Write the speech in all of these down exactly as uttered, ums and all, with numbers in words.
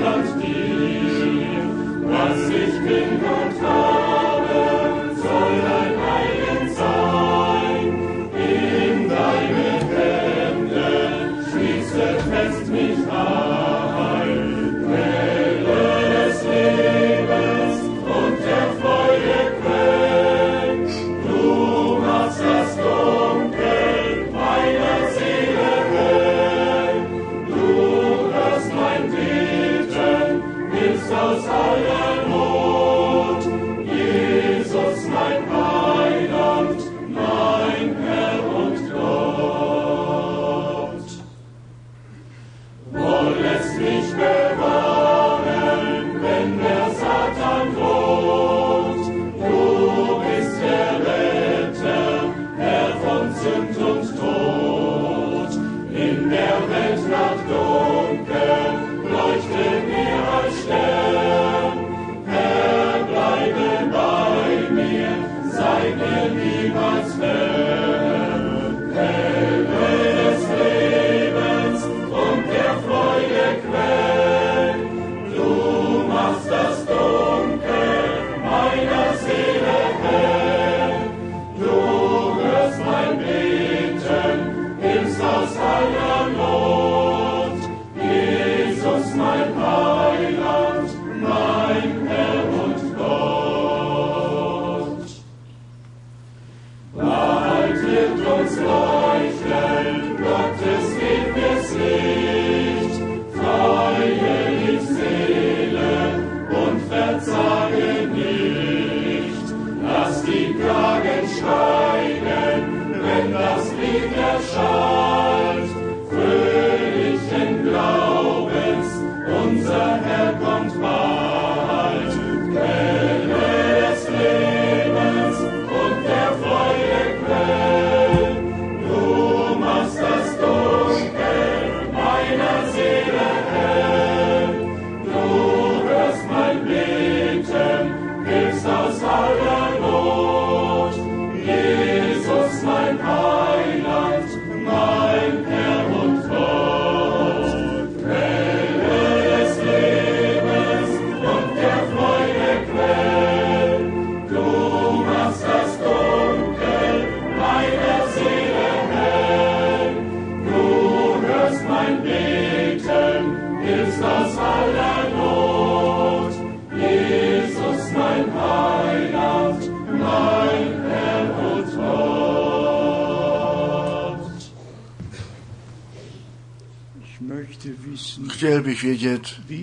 Chtěl bych vědět,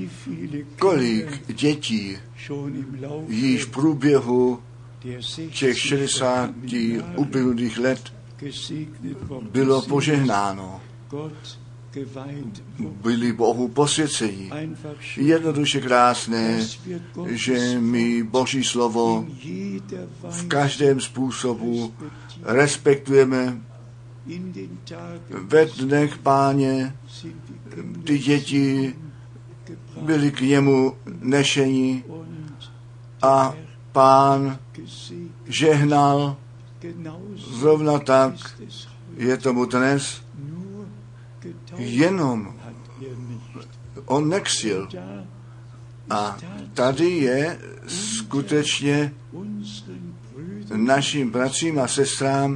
kolik dětí již v průběhu těch šedesáti uplynulých let bylo požehnáno, byli Bohu posvěcení. Jednoduše krásné, že my Boží slovo v každém způsobu respektujeme. Ve dnech Páně ty děti byly k němu nešeni a Pán žehnal. Zrovna tak je tomu dnes. Jenom on nekřil. A tady je skutečně našim bratřím a sestrám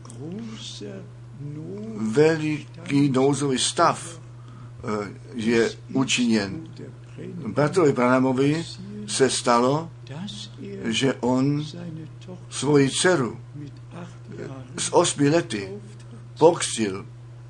veliký nouzový stav je učiněn. Bratrovi Branhamovi se stalo, že on svoji dceru s osmi lety pokřtil.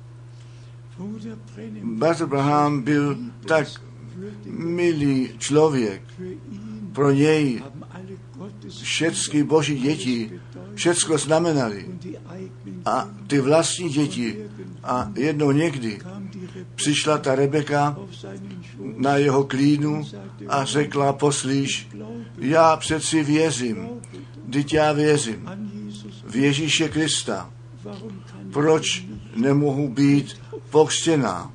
Bratr Branham byl tak milý člověk. Pro něj všechny Boží děti všecko znamenali. A ty vlastní děti. A jednou někdy přišla ta Rebeka na jeho klínu a řekla, poslíš, já přeci věřím, vždyť já věřím v Ježíše Krista. Proč nemohu být pokřtěná?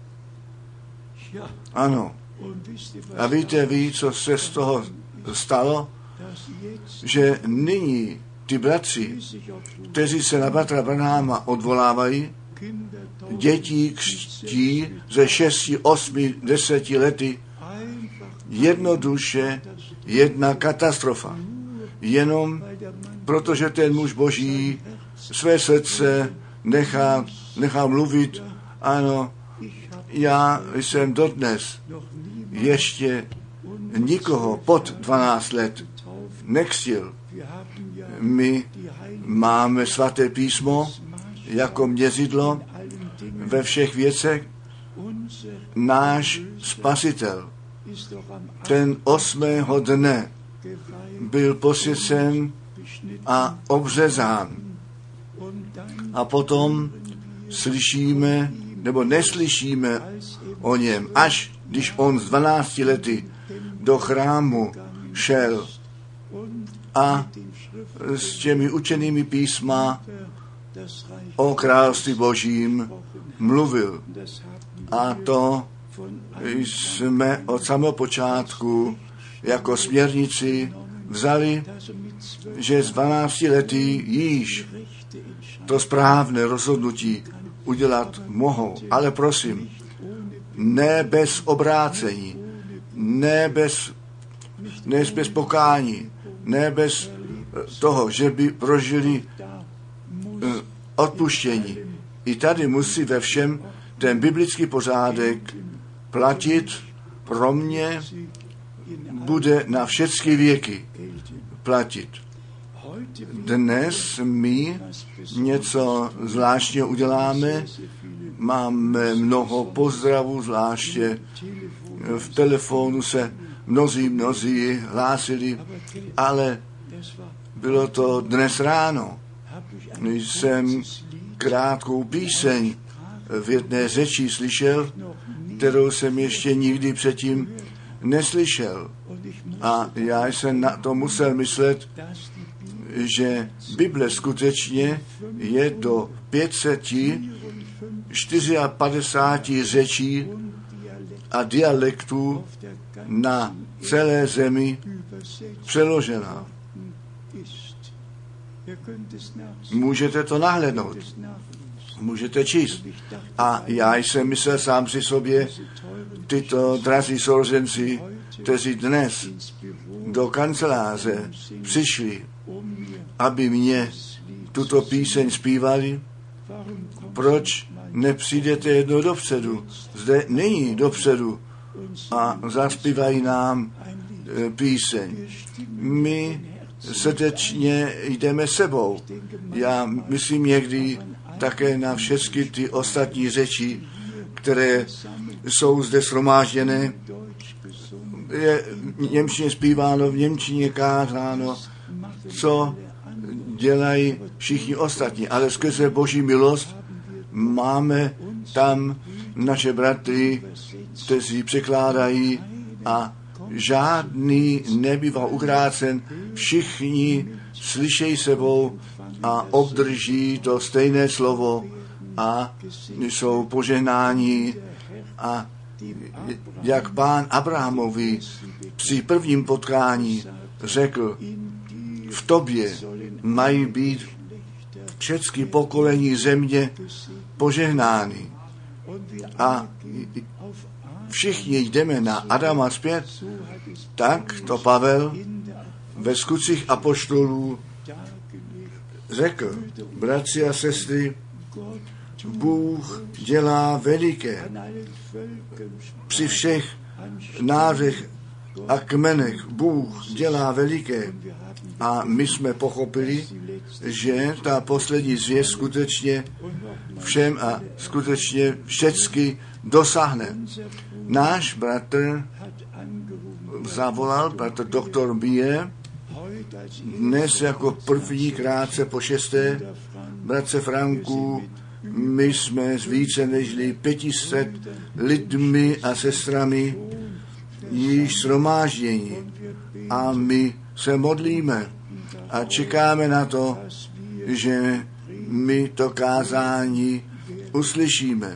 Ano. A víte vy, co se z toho stalo? Že nyní ty bratři, kteří se na bratra Branhama odvolávají, děti křtí ze šesti, osmi, deseti lety jednoduše jedna katastrofa. Jenom protože ten muž Boží své srdce nechá, nechá mluvit, ano, já jsem dodnes ještě nikoho pod dvanáct let nekřtil. My máme svaté písmo jako měřidlo ve všech věcech. Náš Spasitel, ten osmého dne byl posvěcen a obřezán. A potom slyšíme, nebo neslyšíme o něm, až když on z dvanácti lety do chrámu šel a s těmi učenými písma o království Božím mluvil. A to jsme od samého počátku jako směrnici vzali, že z dvanácti lety již to správné rozhodnutí udělat mohou. Ale prosím, ne bez obrácení, ne bez, ne bez pokání, ne bez toho, že by prožili odpuštění. I tady musí ve všem ten biblický pořádek platit. Pro mě bude na všechny věky platit. Dnes my něco zvláštního uděláme. Máme mnoho pozdravů, zvláště v telefonu se mnozí, mnozí hlásili, ale bylo to dnes ráno. Jsem krátkou píseň v jedné řeči slyšel, kterou jsem ještě nikdy předtím neslyšel. A já jsem na to musel myslet, že Bible skutečně je do pět set padesát čtyři řečí a dialektů na celé zemi přeložena. Můžete to nahlédnout, můžete číst. A já jsem myslel sám si sobě, tyto drazí sourozenci, kteří dnes do kanceláře přišli, aby mě tuto píseň zpívali, proč nepřijdete jednou dopředu? Zde není dopředu a zaspívají nám píseň. My srdečně jdeme sebou. Já myslím někdy také na všechny ty ostatní řeči, které jsou zde shromážděné. Je v němčině zpíváno, v němčině kázáno, co dělají všichni ostatní. Ale skrze Boží milost máme tam naše bratry, kteří překládají a žádný nebývá ukrácen. Všichni slyšejí sebou a obdrží to stejné slovo a jsou požehnáni. A jak pán Abrahamovi při prvním potkání řekl, v tobě mají být všechny pokolení země požehnány. A všichni jdeme na Adama zpět, tak to Pavel ve Skutcích apoštolů řekl, bratři a sestry, Bůh dělá veliké při všech národech a kmenech. Bůh dělá veliké. A my jsme pochopili, že ta poslední zvěst skutečně všem a skutečně všecky dosáhne. Náš bratr zavolal, bratr doktor Bie, dnes jako první krátce po šesté, bratře Franku, my jsme s více než pětiset lidmi a sestrami již shromáždění a my se modlíme a čekáme na to, že my to kázání uslyšíme.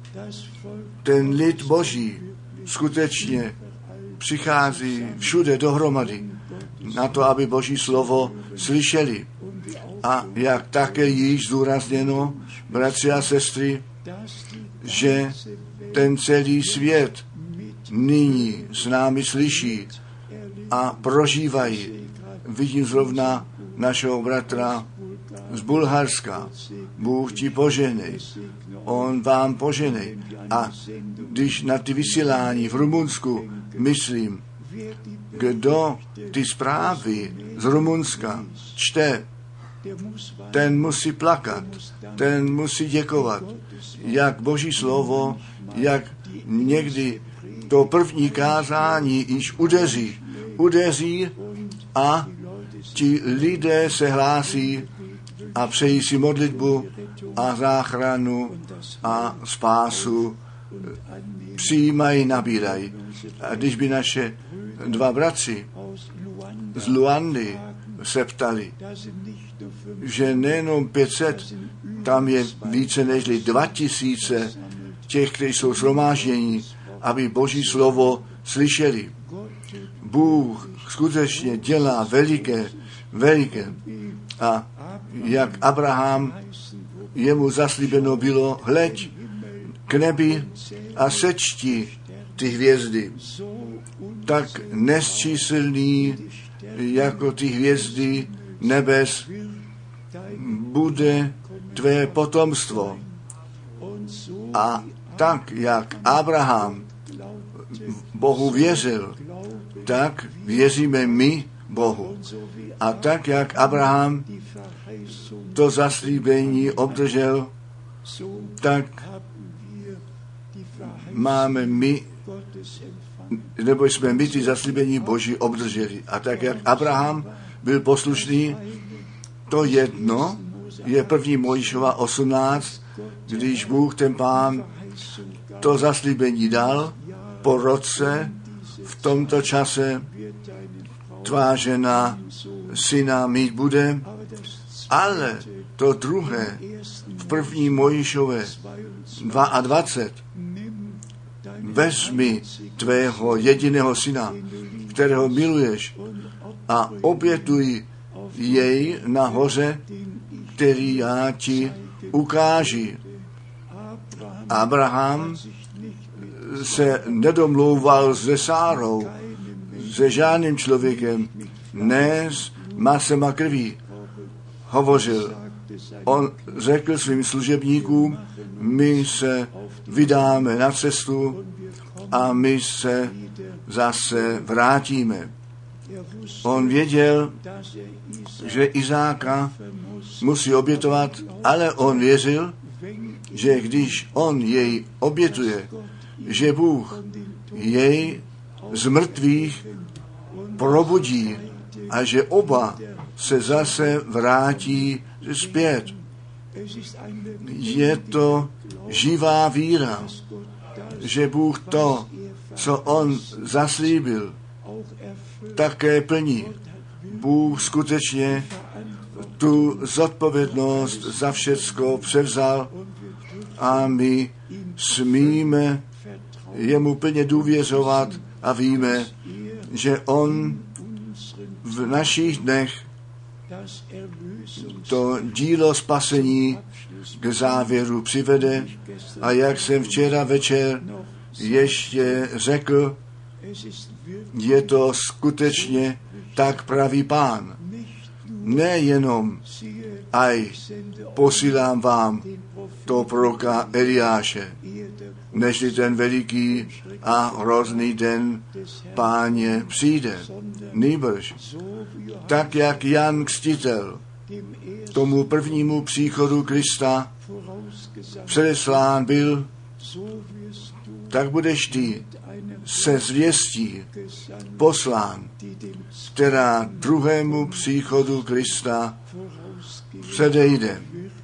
Ten lid Boží skutečně přichází všude dohromady na to, aby Boží slovo slyšeli. A jak také již zdůrazněno, bratři a sestry, že ten celý svět nyní s námi slyší a prožívají. Vidím zrovna našeho bratra z Bulharska. Bůh ti požehnej. On vám požehnej. A když na ty vysílání v Rumunsku myslím, kdo ty zprávy z Rumunska čte, ten musí plakat, ten musí děkovat, jak Boží slovo, jak někdy to první kázání již udeří, udeří a ti lidé se hlásí a přejí si modlitbu a záchranu a spásu přijímají, nabírají. A když by naše dva bratři z Luandy se ptali, že nejenom pět set, tam je více než dva tisíce těch, kteří jsou shromážděni, aby Boží slovo slyšeli. Bůh skutečně dělá veliké, veliké. A jak Abraham, jemu zaslíbeno bylo, hleď k nebi a sečti ty hvězdy, tak nesčíslný jako ty hvězdy nebes bude tvé potomstvo. A tak, jak Abraham Bohu věřil, tak věříme my Bohu. A tak, jak Abraham to zaslíbení obdržel, tak máme my, nebo jsme my ty zaslíbení Boží obdrželi. A tak, jak Abraham byl poslušný, to jedno je první Mojžíšova osmnáct, když Bůh, ten Pán, to zaslíbení dal, po roce, v tomto čase tvá žena syna mít bude, ale to druhé, v první Mojžíšové dvacet dva, vezmi tvého jediného syna, kterého miluješ, a obětuj jej na hoře, který já ti ukáži. Abraham se nedomlouval se Sárou, se žádným člověkem, ne s masem a krví. Hovořil. On řekl svým služebníkům, my se vydáme na cestu a my se zase vrátíme. On věděl, že Izáka musí obětovat, ale on věřil, že když on jej obětuje, že Bůh jej z mrtvých probudí a že oba se zase vrátí zpět. Je to živá víra, že Bůh to, co on zaslíbil, také plní. Bůh skutečně tu zodpovědnost za všecko převzal a my smíme jemu plně důvěřovat a víme, že on v našich dnech to dílo spasení k závěru přivede. A jak jsem včera večer ještě řekl, je to skutečně tak pravý Pán. Nejenom aj posílám vám to proroka Eliáše, nežli ten veliký a hrozný den Páně přijde. Nýbrž, tak jak Jan Křtitel tomu prvnímu příchodu Krista předeslán byl, tak budeš ty se zvěstí poslán, která druhému příchodu Krista předejde.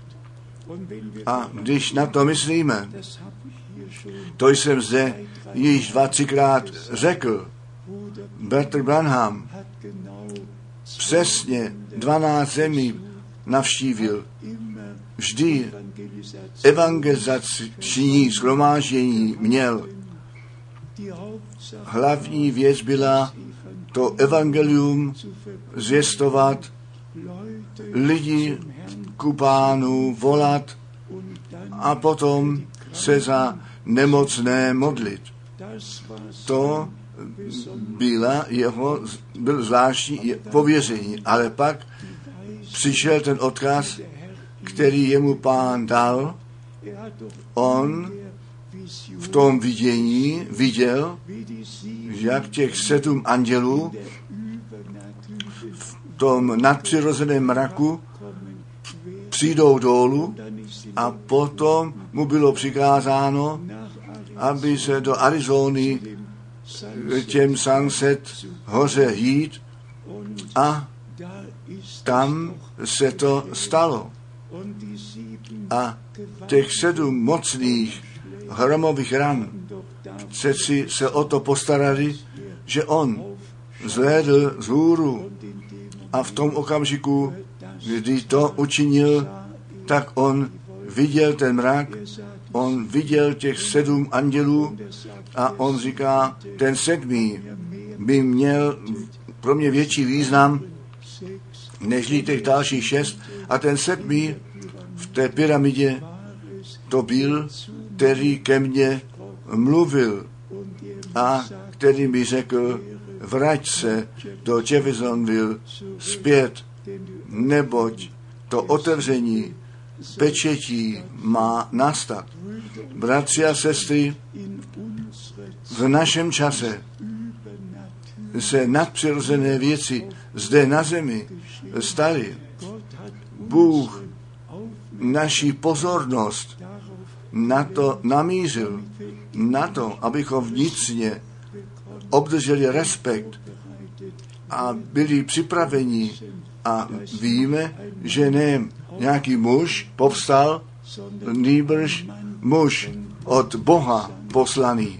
A když na to myslíme, to jsem zde již dva, třikrát řekl, Bratr Branham přesně dvanáct zemí navštívil. Vždy evangelizační shromáždění měl. Hlavní věc byla to evangelium zvěstovat, lidi ku Pánu volat a potom se za nemocné modlit. To byla jeho, byl zvláštní pověření, ale pak přišel ten odkaz, který jemu Pán dal. On v tom vidění viděl, jak těch sedm andělů v tom nadpřirozeném mraku přijdou dolů a potom mu bylo přikázáno, aby se do Arizony těm Sunset hoře jít a tam se to stalo. A těch sedm mocných hromových ran přeci se o to postarali, že on zhlédl z hůru a v tom okamžiku, kdy to učinil, tak on viděl ten mrak, on viděl těch sedm andělů a on říká, ten sedmý by měl pro mě větší význam než těch dalších šest a ten sedmý v té pyramidě to byl, který ke mně mluvil a který mi řekl, vrať se do Jeffersonville zpět, neboť to otevření pečetí má nastat. Bratři a sestry, v našem čase se nadpřirozené věci zde na zemi staly. Bůh naši pozornost na to namířil, na to, abychom vnitřně obdrželi respekt a byli připraveni a víme, že ne nějaký muž povstal, nýbrž muž od Boha poslaný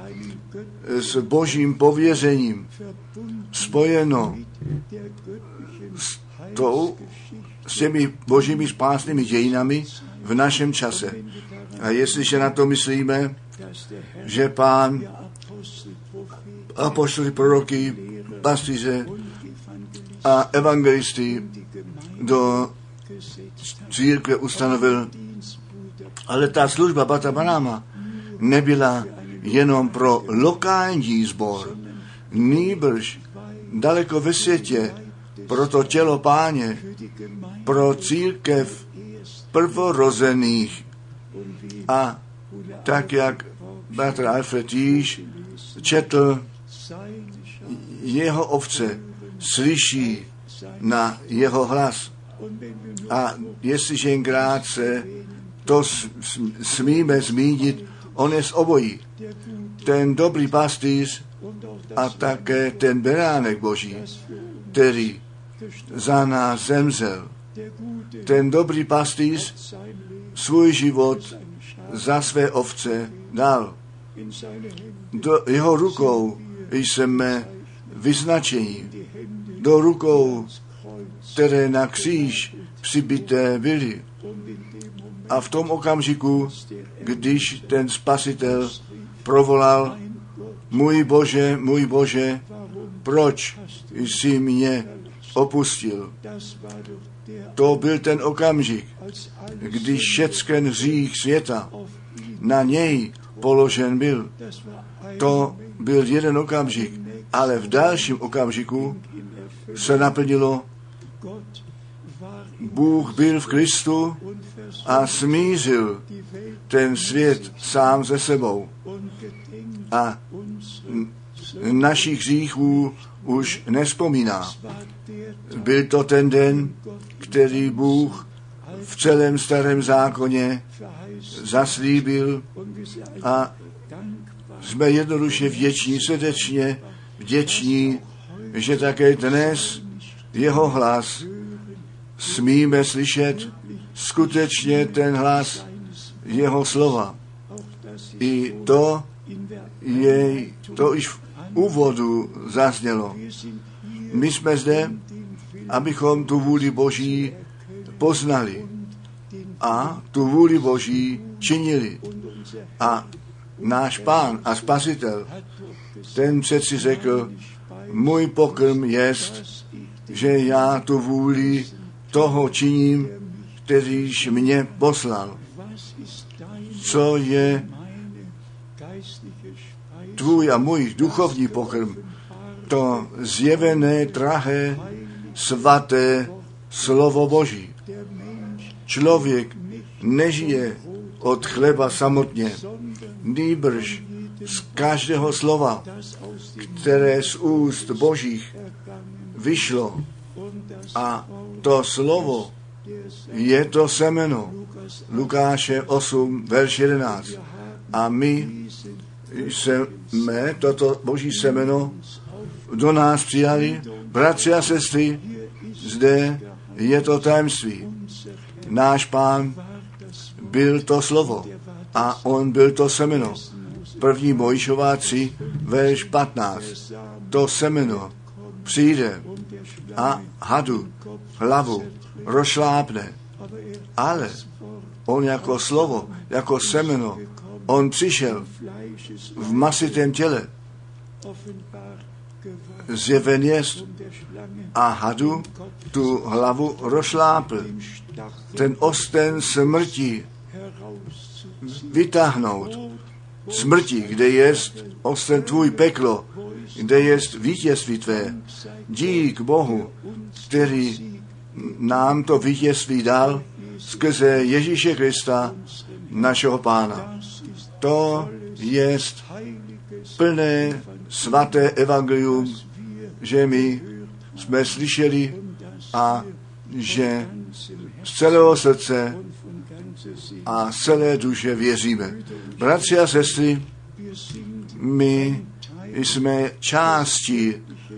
s božím pověřením spojeno s, tou, s těmi božími spásnými dějinami v našem čase. A jestliže na to myslíme, že Pán apoštoly, proroky, pastýře a evangelisty do církve ustanovil, ale ta služba Bratra Branhama nebyla jenom pro lokální sbor, nýbrž daleko ve světě, pro to tělo Páně, pro církev prvorozených. A tak, jak bratr Alfred již četl, jeho ovce slyší na jeho hlas. A jestliže jen krátce to smíme zmínit, on je z obojí. Ten dobrý pastýř a také ten beránek Boží, který za nás zemřel. Ten dobrý pastýř svůj život za své ovce dal. Do jeho rukou jsme vyznačení. Do rukou, které na kříž přibité byly. A v tom okamžiku, když ten Spasitel provolal, můj Bože, můj Bože, proč jsi mě opustil? To byl ten okamžik, když všecken hřích světa na něj položen byl. To byl jeden okamžik, ale v dalším okamžiku se naplnilo, Bůh byl v Kristu a smířil ten svět sám se sebou. A našich hříchů už nespomíná. Byl to ten den, který Bůh v celém starém zákoně zaslíbil a jsme jednoduše vděční, srdečně vděční, že také dnes jeho hlas smíme slyšet, skutečně ten hlas jeho slova. I to je, to již v úvodu zaznělo. My jsme zde, abychom tu vůli Boží poznali a tu vůli Boží činili. A náš Pán a Spasitel, ten přeci řekl, můj pokrm jest, že já tu vůli toho činím, kterýž mě poslal. Co je tvůj a můj duchovní pokrm, to zjevené, drahé, svaté slovo Boží. Člověk nežije od chleba samotně, nýbrž z každého slova, které z úst Božích vyšlo. A to slovo je to semeno. Lukáše osm, verš jedenáct. A my jsme toto Boží semeno do nás přijali. Bratři a sestry, zde je to tajemství. Náš Pán byl to slovo a on byl to semeno. První Mojžíšová tři, verš patnáct. To semeno přijde a hadu hlavu rozšlápne. Ale on jako slovo, jako semeno, on přišel v masitém těle. Zjeven jest a hadu tu hlavu rozšlápl. Ten osten smrti vytáhnout. Smrti, kde jest osten tvůj peklo, kde jest vítězství tvé. Dík Bohu, který nám to vítězství dal skrze Ježíše Krista, našeho Pána. To jest plné svaté evangelium, že my jsme slyšeli a že z celého srdce a z celé duše věříme. Bratři a sestry, my jsme částí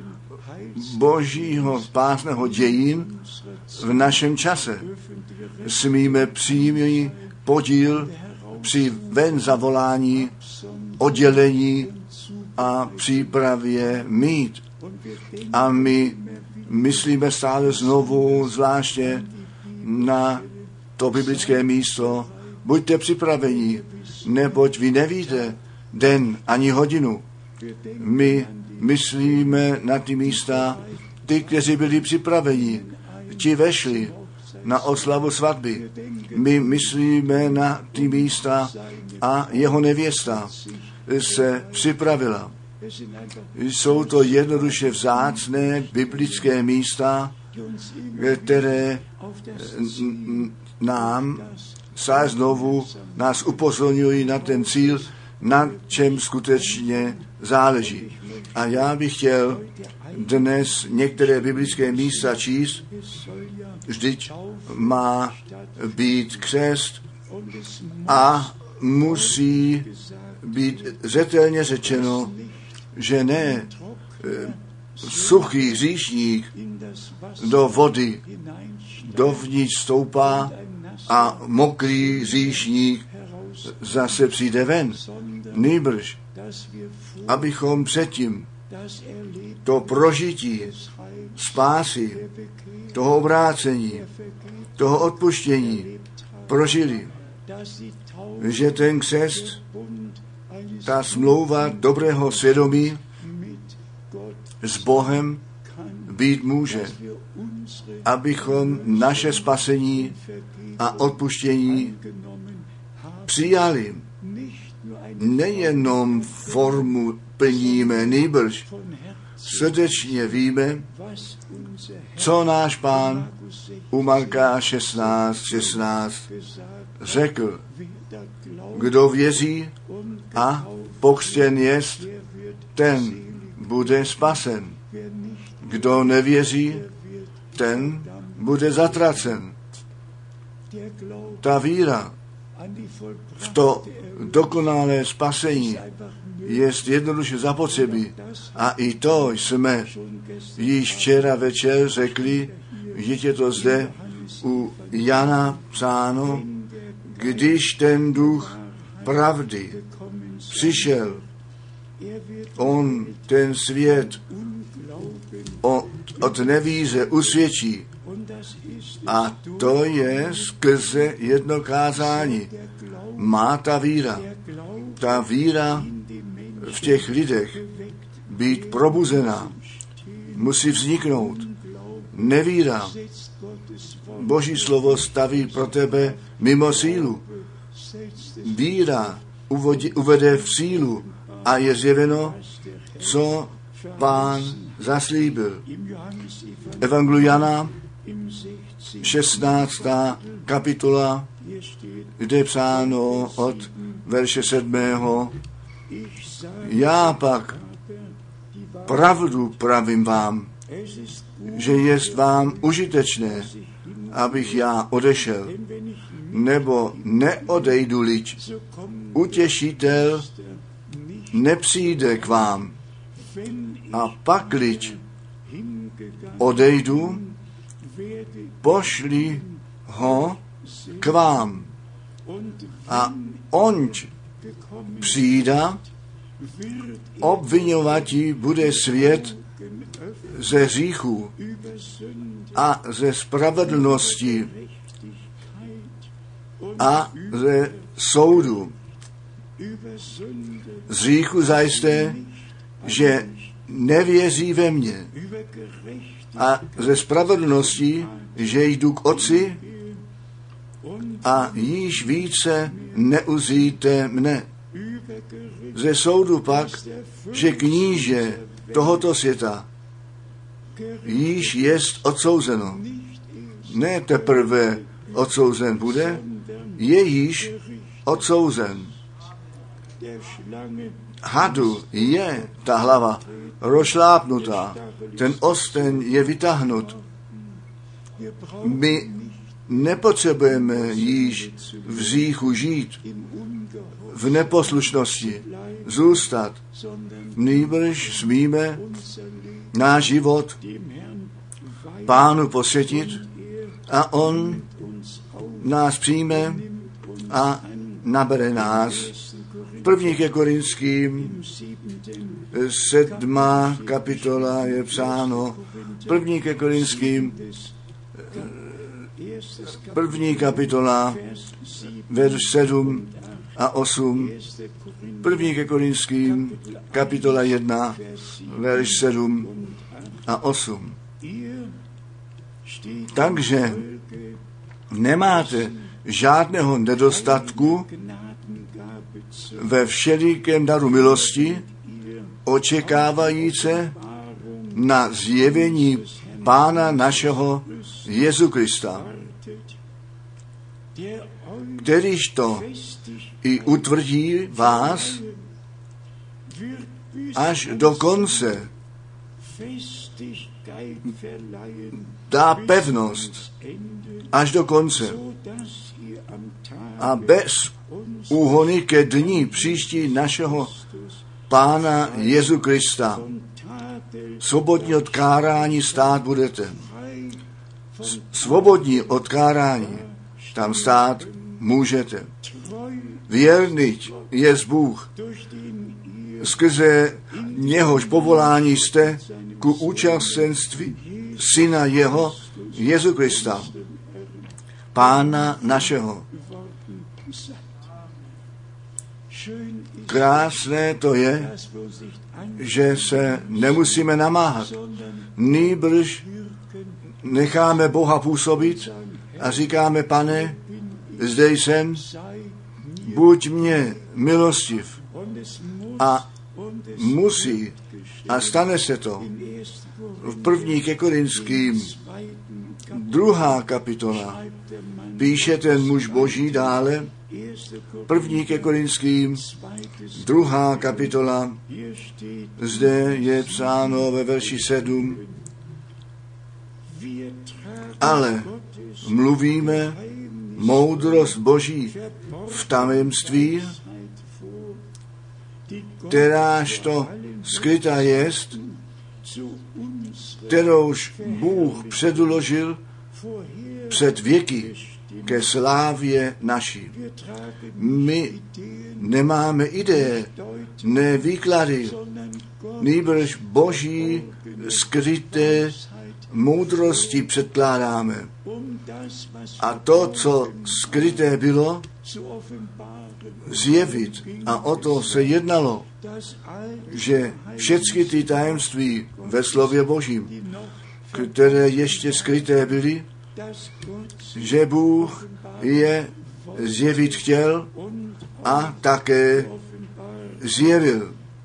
Božího spásného dějin v našem čase. Smíme přímý podíl při ven zavolání, oddělení a přípravě mít. A my myslíme stále znovu zvláště na to biblické místo. Buďte připraveni, neboť vy nevíte den ani hodinu. My myslíme na ty místa, ty, kteří byli připraveni, ti vešli na oslavu svatby. My myslíme na ty místa a jeho nevěsta se připravila. Jsou to jednoduše vzácné biblické místa, které nám stále znovu nás upozorňují na ten cíl, na čem skutečně záleží. A já bych chtěl dnes některé biblické místa číst. Vždyť má být křest a musí být zřetelně řečeno, že ne suchý říšník do vody dovnitř stoupá a mokrý říšník zase přijde ven. Nýbrž, abychom předtím to prožití spásy, toho obrácení, toho odpuštění prožili, že ten křest, ta smlouva dobrého svědomí s Bohem být může, abychom naše spasení a odpuštění přijali. Nejenom formu plníme, nýbrž srdečně víme, co náš Pán u Marka šestnáct šestnáct řekl. Kdo věří a pokřtěn jest, ten bude spasen. Kdo nevěří, ten bude zatracen. Ta víra v to dokonalé spasení je jednoduše zapotřebí. A i to jsme již včera večer řekli, vidíte to zde u Jana psáno, když ten duch pravdy přišel, on ten svět od, od nevíře usvědčí. A to je skrze jedno kázání. Má ta víra, ta víra v těch lidech být probuzená, musí vzniknout. Nevíra. Boží slovo staví pro tebe mimo sílu. Víra uvodí, uvede v sílu a je zjeveno, co Pán zaslíbil. Evangelium Jana, šestnáctá kapitola, kde je psáno od verše sedmého. Já pak pravdu pravím vám, že jest vám užitečné, abych já odešel, nebo neodejdu-liť, utěšitel nepřijde k vám. A pakliť odejdu, pošli ho k vám. A onť přijda, obviňovatí bude svět ze hříchu a ze spravedlnosti a ze soudu. Z hříchu zajisté, že nevěří ve mě, a ze spravedlnosti, že jdu k Otci a již více neuzříte mne. Ze soudu pak, že kníže tohoto světa již jest odsouzeno. Ne teprve odsouzen bude, je již odsouzen. Hadu je ta hlava rozšlápnutá, ten osten je vytáhnut. My nepotřebujeme již v hříchu žít, v neposlušnosti zůstat. Nýbrž smíme náš život Pánu posvětit a on nás přijme a nabere nás. První ke Korinským, sedmá kapitola je psáno, první ke Korinským, první kapitola, verš sedm a osm, první ke Korinským, kapitola jedna, verš sedm a osm. Takže nemáte žádného nedostatku ve všelikém daru milosti, očekávajíce na zjevení Pána našeho Jezu Krista, kterýž to i utvrdí vás až do konce, dá pevnost až do konce a bez úhony ke dní příští našeho Pána Jezu Krista svobodní od kárání stát budete. Svobodní od kárání tam stát můžete. Věrný je Bůh, skrze něhož povolání jste ku účastenství Syna jeho, Jezu Krista, Pána našeho. Krásné to je, že se nemusíme namáhat. Nýbrž necháme Boha působit a říkáme, Pane, zde jsem, buď mě milostiv. A musí a stane se to. V první ke Korinským, druhá kapitola, píše ten muž Boží dále, první ke Korinským, druhá kapitola, zde je psáno ve verši sedm, ale mluvíme moudrost Boží v tajemství, kteráž to skrytá jest, kterouž Bůh předložil před věky ke slávě naší. My nemáme ideje, ne výklady, nýbrž Boží skryté moudrosti předkládáme. A to, co skryté bylo, zjevit. A o to se jednalo, že všechny ty tajemství ve slově Božím, které ještě skryté byly, že Bůh je zjevit chtěl a také zjevil.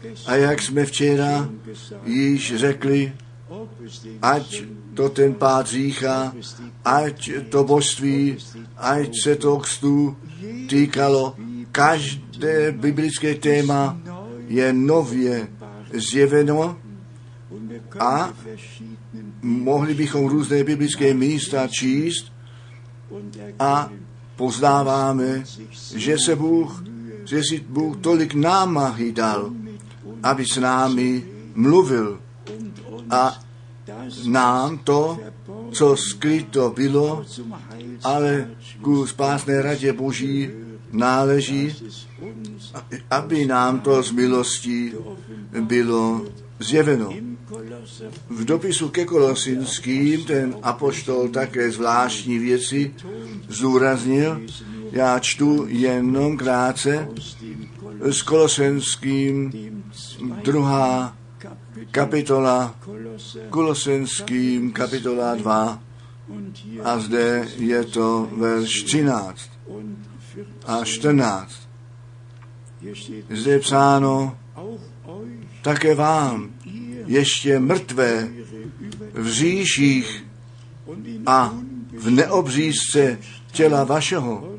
A jak jsme včera již řekli, ať to ten pád řícha, ať to božství, ať se to křtu týkalo, každé biblické téma je nově zjeveno a mohli bychom různé biblické místa číst a poznáváme, že se Bůh, že si Bůh tolik námahy dal, aby s námi mluvil a nám to, co skryto bylo, ale ku spásné radě Boží náleží, aby nám to z milostí bylo zjeveno. V dopisu ke Kolosinským ten apoštol také zvláštní věci zdůraznil. Já čtu jenom krátce s Kolosenským druhá kapitola, Kolosenským kapitola dva a zde je to verš třináct a čtrnáct. Zde je psáno, také vám, ještě mrtvé v říších a v neobřízce těla vašeho,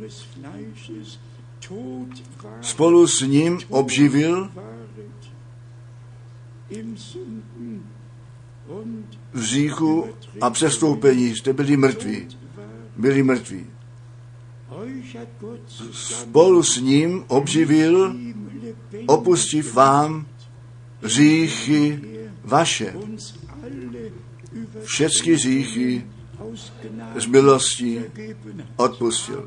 spolu s ním obživil v hříchu a přestoupení, jste byli mrtví, byli mrtví. Spolu s ním obživil, opustiv vám hříchy vaše. Všechny hříchy z milosti odpustil.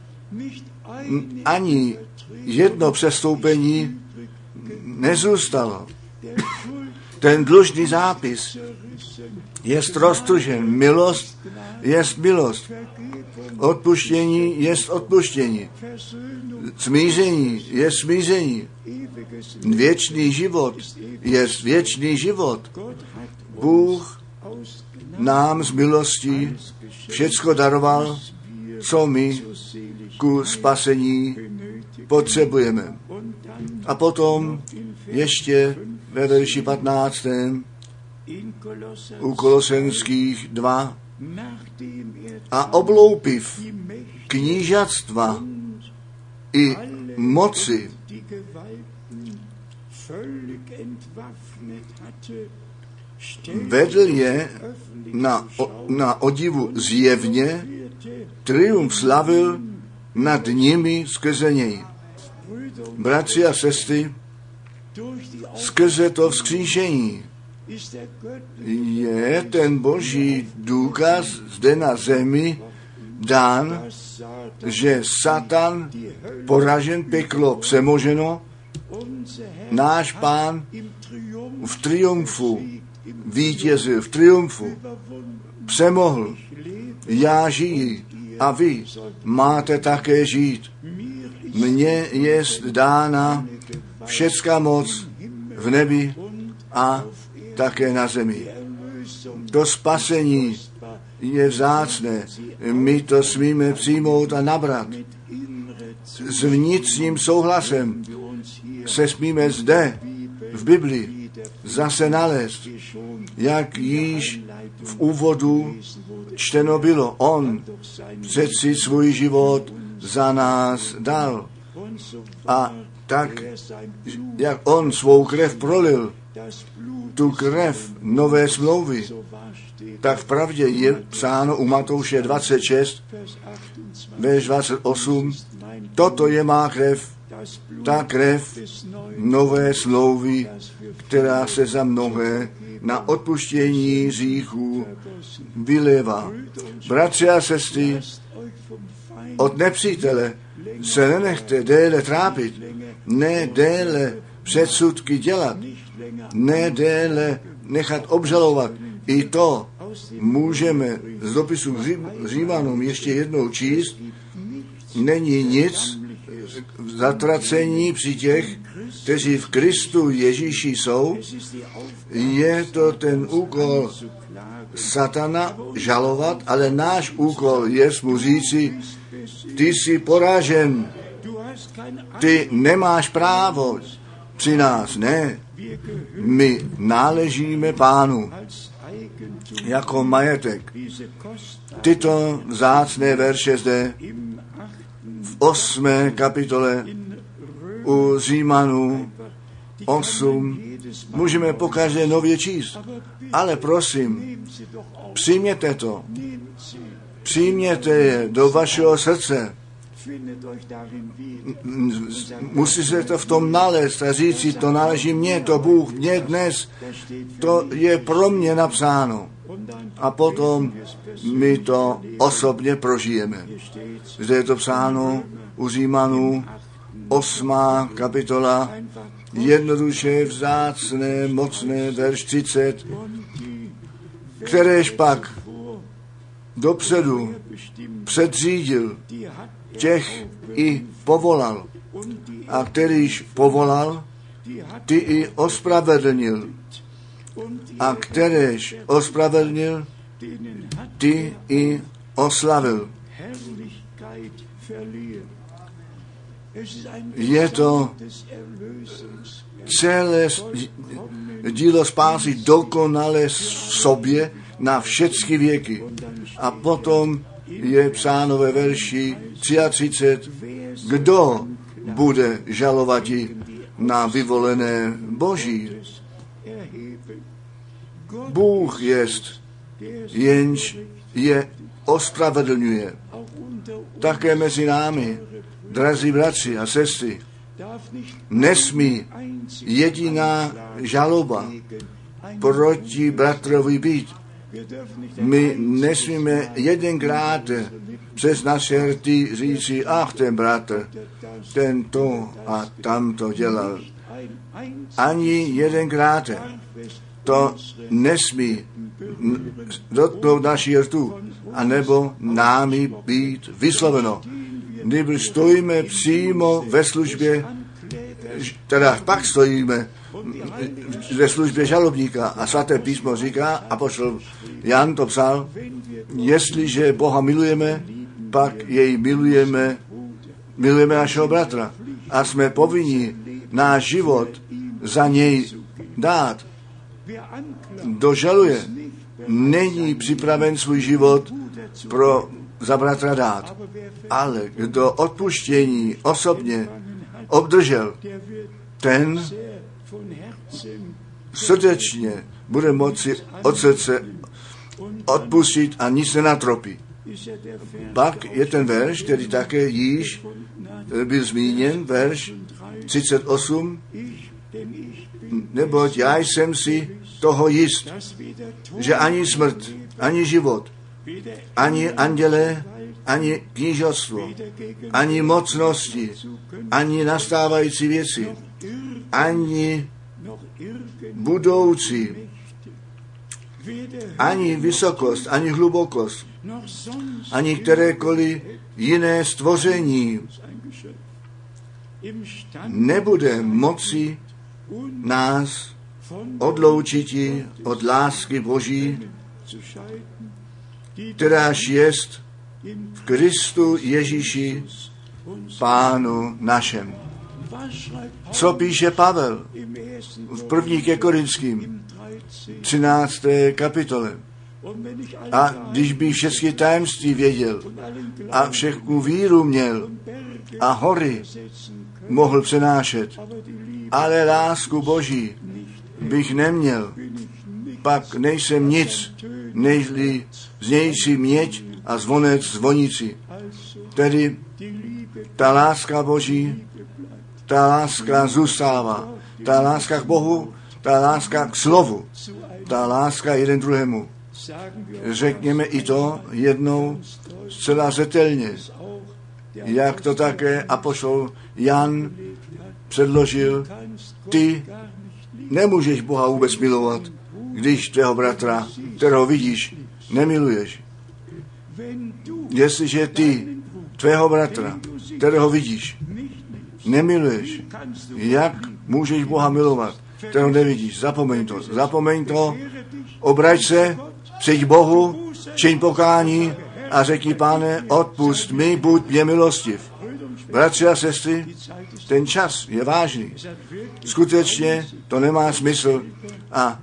Ani jedno přestoupení nezůstalo. Ten dlužný zápis je roztržen. Milost je milost. Odpuštění je odpuštění. Smíření je smíření. Věčný život je věčný život. Bůh nám z milostí všecko daroval, co my ku spasení potřebujeme. A potom ještě ve verši patnáctém u Kolosenských dva a obloupiv knížatstva i moci vedl je na, na odivu zjevně, triumf slavil nad nimi skrze něj. Bratři a sestry, skrze to vzkříšení je ten boží důkaz zde na zemi dán, že Satan poražen, peklo přemoženo, náš Pán v triumfu vítězil, v triumfu přemohl. Já žiji a vy máte také žít. Mně je dána všecká moc v nebi a také na zemi. To spasení je vzácné. My to smíme přijmout a nabrat. S vnitřním souhlasem se smíme zde v Biblii zase nalézt, jak již v úvodu čteno bylo. On přeci svůj život za nás dal. A tak, jak on svou krev prolil, tu krev nové smlouvy, tak v pravdě je psáno u Matouše dvacet šest, verš dvacet osm, toto je má krev, ta krev nové smlouvy, která se za mnohé na odpuštění hříchů vylévá. Bratři a sestry, od nepřítele se nenechte déle trápit, ne déle předsudky dělat, ne déle nechat obžalovat. I to můžeme z dopisu Římanům ještě jednou číst. Není nic v zatracení při těch, kteří v Kristu Ježíši jsou. Je to ten úkol Satana žalovat, ale náš úkol je mu říci, ty jsi poražen, ty nemáš právo při nás. Ne, my náležíme Pánu jako majetek. Tyto vzácné verše zde v osmé kapitole u Římanů osm můžeme pokaždé nově číst. Ale prosím, přijměte to. Přijměte je do vašeho srdce. Musí se to v tom nalézt a říct si, to náleží mně, to Bůh mě dnes, to je pro mě napsáno. A potom my to osobně prožijeme. Zde je to psáno u Římanů, osmá kapitola, jednoduše vzácné, mocné, verš třicet, kteréž pak dopředu předřídil, těch i povolal. A kterýž povolal, ty i ospravedlnil. A kteréž ospravedlnil, ty i oslavil. Je to celé dílo spásy dokonale sobě na všechny věky. A potom je psáno ve verši třicet tři, kdo bude žalovati na vyvolené Boží. Bůh jest, jenž je ospravedlňuje. Také mezi námi, drazí bratři a sestry, nesmí jediná žaloba proti bratrovi být. My nesmíme jedenkrát přes naše rty říci, ach, ten bratr, ten to a tamto dělal. Ani jedenkrát to nesmí dotknout naši rtu, anebo námi být vysloveno. Nebož stojíme přímo ve službě, teda pak stojíme ve službě žalobníka a svaté písmo říká, apoštol Jan to psal, jestliže Boha milujeme, pak jej milujeme, milujeme našeho bratra a jsme povinni náš život za něj dát. Kdo žaluje, není připraven svůj život pro za bratra dát. Ale kdo odpuštění osobně obdržel, ten srdečně bude moci od srdce odpustit a nic nenatropí. Pak je ten verš, který také již byl zmíněn, verš třicet osm, neboť já jsem si toho jist, že ani smrt, ani život, ani andělé, ani knížatstvo, ani mocnosti, ani nastávající věci, ani budoucí, ani vysokost, ani hlubokost, ani kterékoliv jiné stvoření nebude moci nás odloučit od lásky Boží, kteráž jest v Kristu Ježíši, Pánu našem. Co píše Pavel v první ke Korinským, třinácté kapitole? A když by všechny tajemství věděl a všechnu víru měl a hory mohl přenášet, ale lásku Boží bych neměl, pak nejsem nic, nežli znějící měď a zvonec zvonící. Tedy ta láska Boží, ta láska zůstává, ta láska k Bohu, ta láska k slovu, ta láska jeden druhému. Řekněme i to jednou zcela zřetelně, jak to také apoštol Jan předložil. Ty nemůžeš Boha vůbec milovat, když tvého bratra, kterého vidíš, nemiluješ. Jestliže ty tvého bratra, kterého vidíš, nemiluješ, jak můžeš Boha milovat, kterého nevidíš? Zapomeň to, zapomeň to, obrať se, přijď Bohu, čiň pokání a řekni, Pane, odpust mi, buď mě milostiv. Bratři a sestry, ten čas je vážný. skutečně to nemá smysl a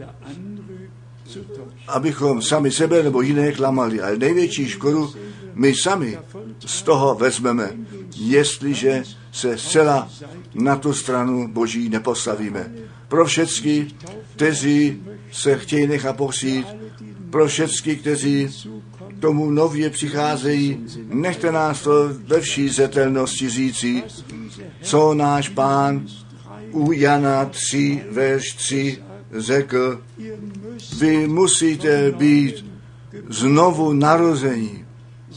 abychom sami sebe nebo jiné klamali. Ale největší škodu my sami z toho vezmeme, jestliže se zcela na tu stranu Boží nepostavíme. Pro všechny, kteří se chtějí nechat posít, pro všechny, kteří tomu nově přicházejí, nechte nás to ve vší zetelnosti říci, co náš Pán u Jana tři, verš tři řekl, vy musíte být znovu narození,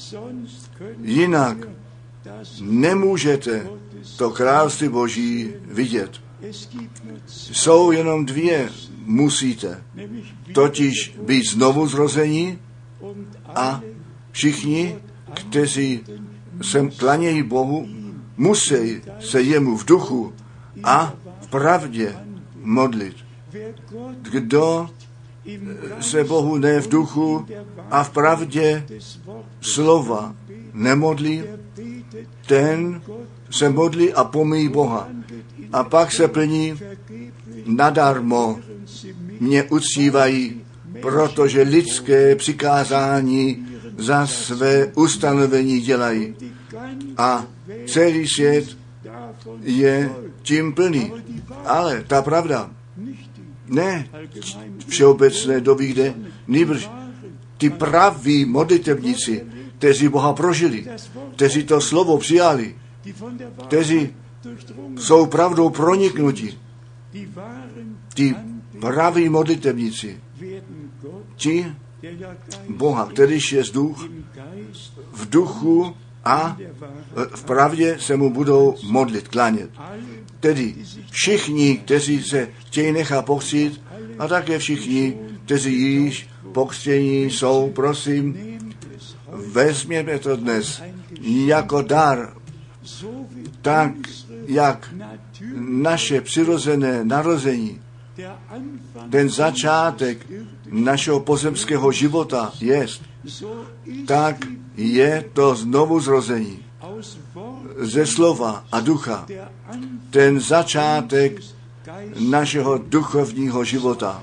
jinak nemůžete to království Boží vidět. Jsou jenom dvě musíte, totiž být znovu zrození a všichni, kteří se klanějí Bohu, musí se jemu v duchu a v pravdě modlit. Kdo se Bohu ne v duchu a v pravdě slova nemodlí, ten se modlí a pomíjí Boha. A pak se plní nadarmo mě uctívají, protože lidské přikázání za své ustanovení dělají. A celý svět je tím plný. Ale ta pravda, ne všeobecné doby, kde nýbrž ty praví modlitebníci, kteří Boha prožili, kteří to slovo přijali, kteří jsou pravdou proniknutí, ti praví modlitebníci, ti Boha, kterýž je duch, v duchu a v pravdě se mu budou modlit, klanět. Tedy všichni, kteří se chtějí nechat pokřtít, a také všichni, kteří již pokřtění jsou, prosím, vezměme to dnes jako dar, tak jak naše přirozené narození, ten začátek našeho pozemského života jest, tak je to znovu zrození ze slova a ducha, ten začátek našeho duchovního života.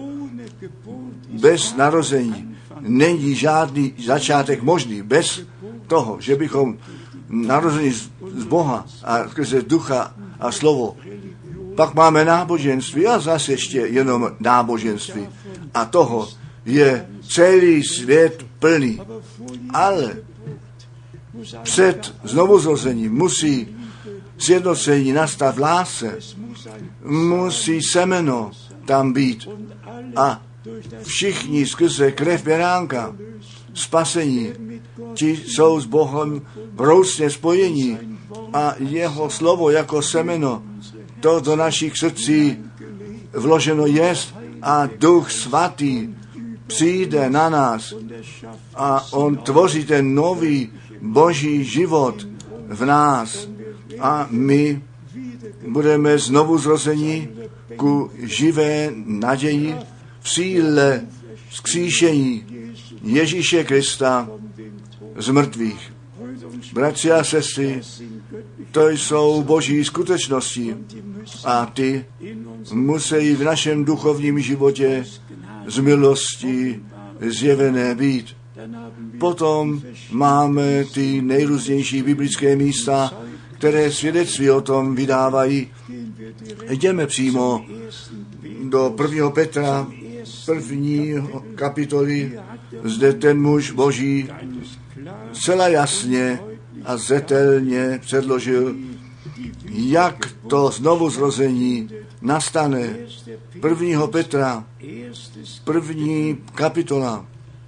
Bez narození není žádný začátek možný. Bez toho, že bychom narození z Boha a skrze ducha a slovo. Pak máme náboženství a zase ještě jenom náboženství. A toho je celý svět plný. Ale před znovuzrozením musí sjednocení nastat v lásce. Musí semeno tam být. A všichni skrze krev beránka spasení, ti jsou s Bohem brousně spojení a jeho slovo jako semeno, to do našich srdcí vloženo jest a Duch Svatý přijde na nás a on tvoří ten nový boží život v nás a my budeme znovu zrození ku živé naději v síle vzkříšení Ježíše Krista z mrtvých. Bratři a sestry, to jsou boží skutečnosti a ty musí v našem duchovním životě z milosti zjevené být. Potom máme ty nejrůznější biblické místa, které svědectví o tom vydávají. Jdeme přímo do prvního Petra, první kapitoly. Zde ten muž boží zcela jasně a zetelně předložil, jak to znovuzrození nastane. Prvního Petra, první kapitola,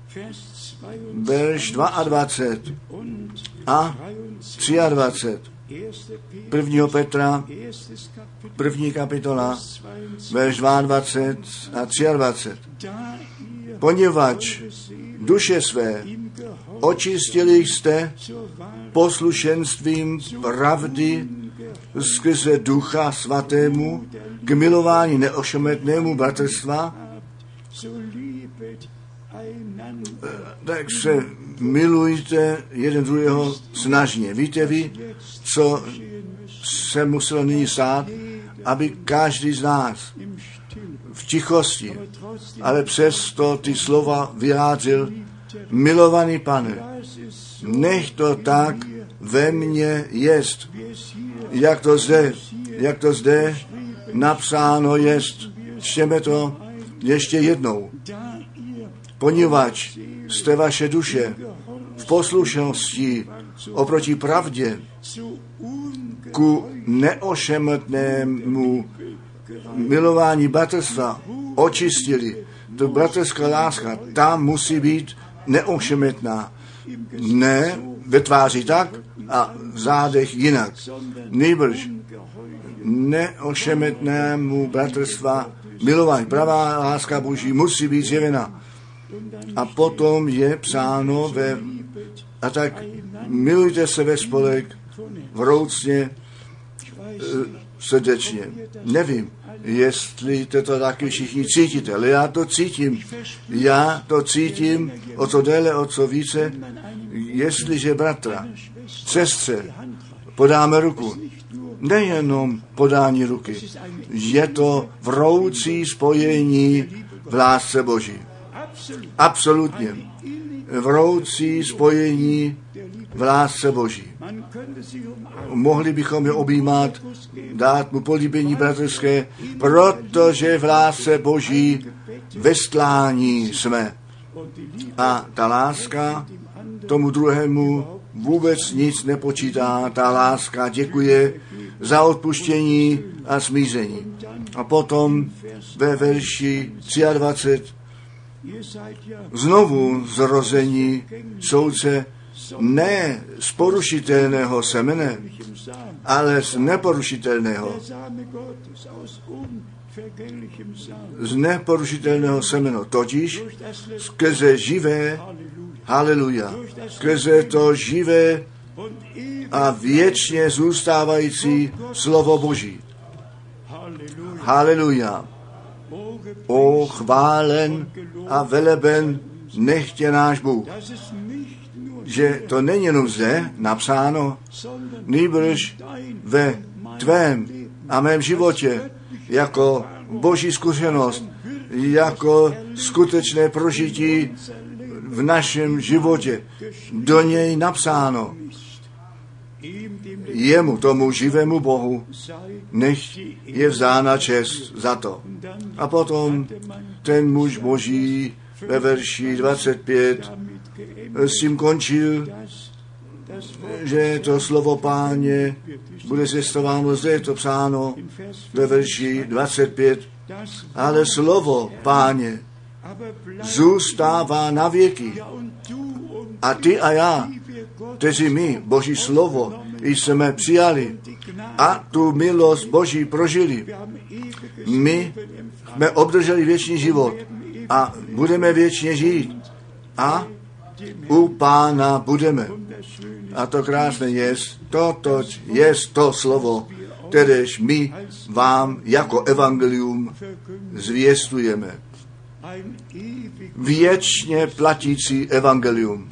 verš dvacet dva a dvacet tři. Prvního Petra, první kapitola, verš dvacet dva a dvacet tři. Poněvadž duše své očistili jste poslušenstvím pravdy skrze Ducha Svatému k milování neošemetnému bratrstva, tak se milujte jeden druhého snažně. Víte vy, co se muselo nyní stát, aby každý z nás v tichosti, ale přesto ty slova vyjádřil: milovaný Pane, nech to tak ve mně jest, jak to zde, jak to zde napsáno jest. Čteme to ještě jednou. Poněvadž jste vaše duše v poslušnosti oproti pravdě ku neošemetnému milování bratrstva očistili. To bratrská láska, ta musí být neošemetná. Ne ve tváři tak a v zádech jinak. Nýbrž neošemetnému bratrstva milování. Pravá láska Boží musí být zjevena. A potom je psáno ve, a tak milujte se ve spolek vroucně, srdečně. Nevím, jestli to taky všichni cítíte, ale já to cítím. Já to cítím o co déle, o co více, jestliže bratra, sestře podáme ruku. Nejenom podání ruky, je to vroucí spojení v lásce Boží. Absolutně. Vroucí spojení v lásce Boží. Mohli bychom je objímat, dát mu políbení bratrské, protože v lásce Boží ve stlání jsme. A ta láska tomu druhému vůbec nic nepočítá. Ta láska děkuje za odpuštění a smíření. A potom ve verši dvacet tři znovu zrození soudce ne z porušitelného semene, ale z neporušitelného. Z neporušitelného semeno, totiž skrze živé, haleluja, skrze to živé a věčně zůstávající slovo Boží. Haleluja. O chválen a veleben nechtě náš Bůh. Že to není jenom zde napsáno, nýbrž ve tvém a mém životě jako Boží zkušenost, jako skutečné prožití v našem životě. Do něj napsáno. Jemu, tomu živému Bohu, nech je vzána čest za to. A potom ten muž Boží ve verši dvacet pět s tím končil, že to slovo Páně bude zjistováno, zde je to psáno ve verši dvacet pět, ale slovo Páně zůstává na věky. A ty a já, kteří my, Boží slovo, jsme přijali a tu milost Boží prožili, my jsme obdrželi věčný život a budeme věčně žít a u Pána budeme. A to krásné je, toto je to slovo, kteréž my vám jako evangelium zvěstujeme. Věčně platící evangelium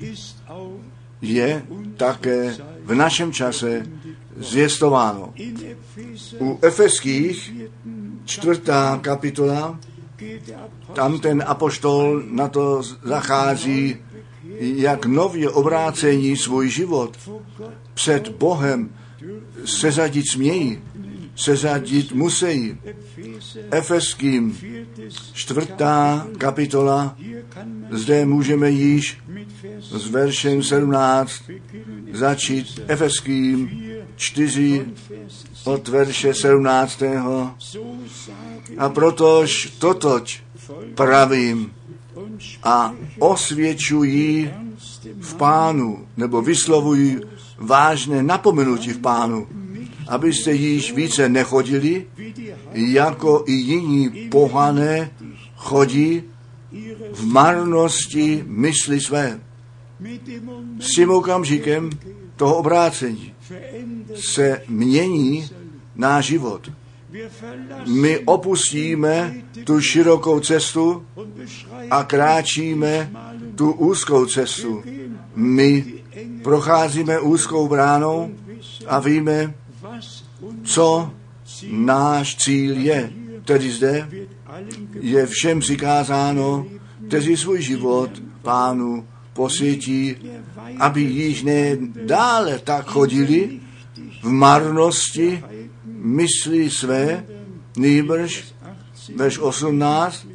je také v našem čase zvěstováno. U Efeských čtvrtá kapitola, tam ten apoštol na to zachází, jak nově obrácení svůj život před Bohem seřadit smějí, seřadit musí. Efeským čtvrtá kapitola, zde můžeme již s veršem sedmnáct začít. Efeským čtyři od verše sedmnáctého. A protož totož pravím a osvědčují v Pánu, nebo vyslovují vážné napomenutí v Pánu, abyste již více nechodili, jako i jiní pohané chodí v marnosti mysli své. S tím okamžikem toho obrácení se mění náš život. My opustíme tu širokou cestu a kráčíme tu úzkou cestu. My procházíme úzkou bránou a víme, co náš cíl je. Tedy zde je všem přikázáno, kteří svůj život Pánu posvětí, aby již ne dále tak chodili v marnosti mysli své, nýbrž, verš osmnáct,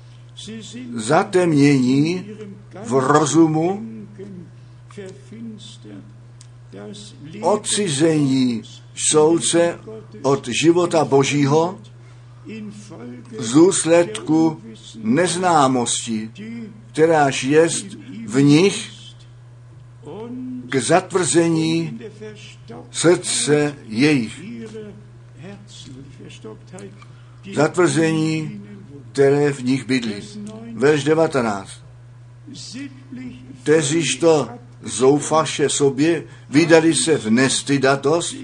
zatemnění v rozumu, odcizení soudce od života Božího z důsledku neznámosti, kteráž jest v nich k zatvrzení srdce jejich. Zatvrzení, které v nich bydlí. Verš devatenáct. Kteříž to zoufaše sobě vydali se v nestydatost,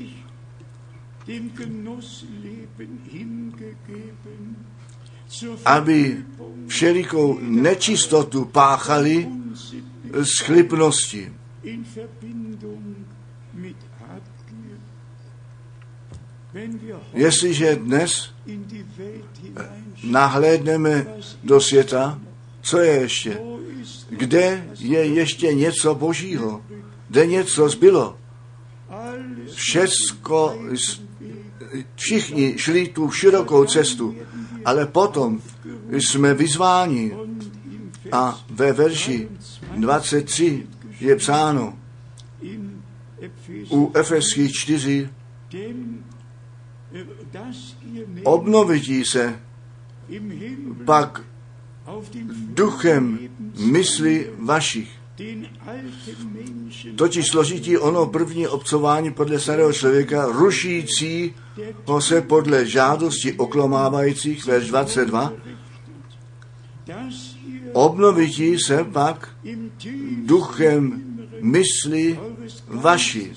aby všelikou nečistotu páchali z chlipnosti. Jestliže dnes nahlédneme do světa, co je ještě? Kde je ještě něco Božího? Kde něco zbylo? Všecko, všichni šli tu širokou cestu, ale potom jsme vyzváni a ve verši dvacet tři je psáno u Efeských čtyři, obnovití se pak duchem mysli vašich. Totiž složití ono první obcování podle starého člověka, rušící ho se podle žádosti oklomávajících, verš dvacet dva, obnovití se pak duchem mysli vaši.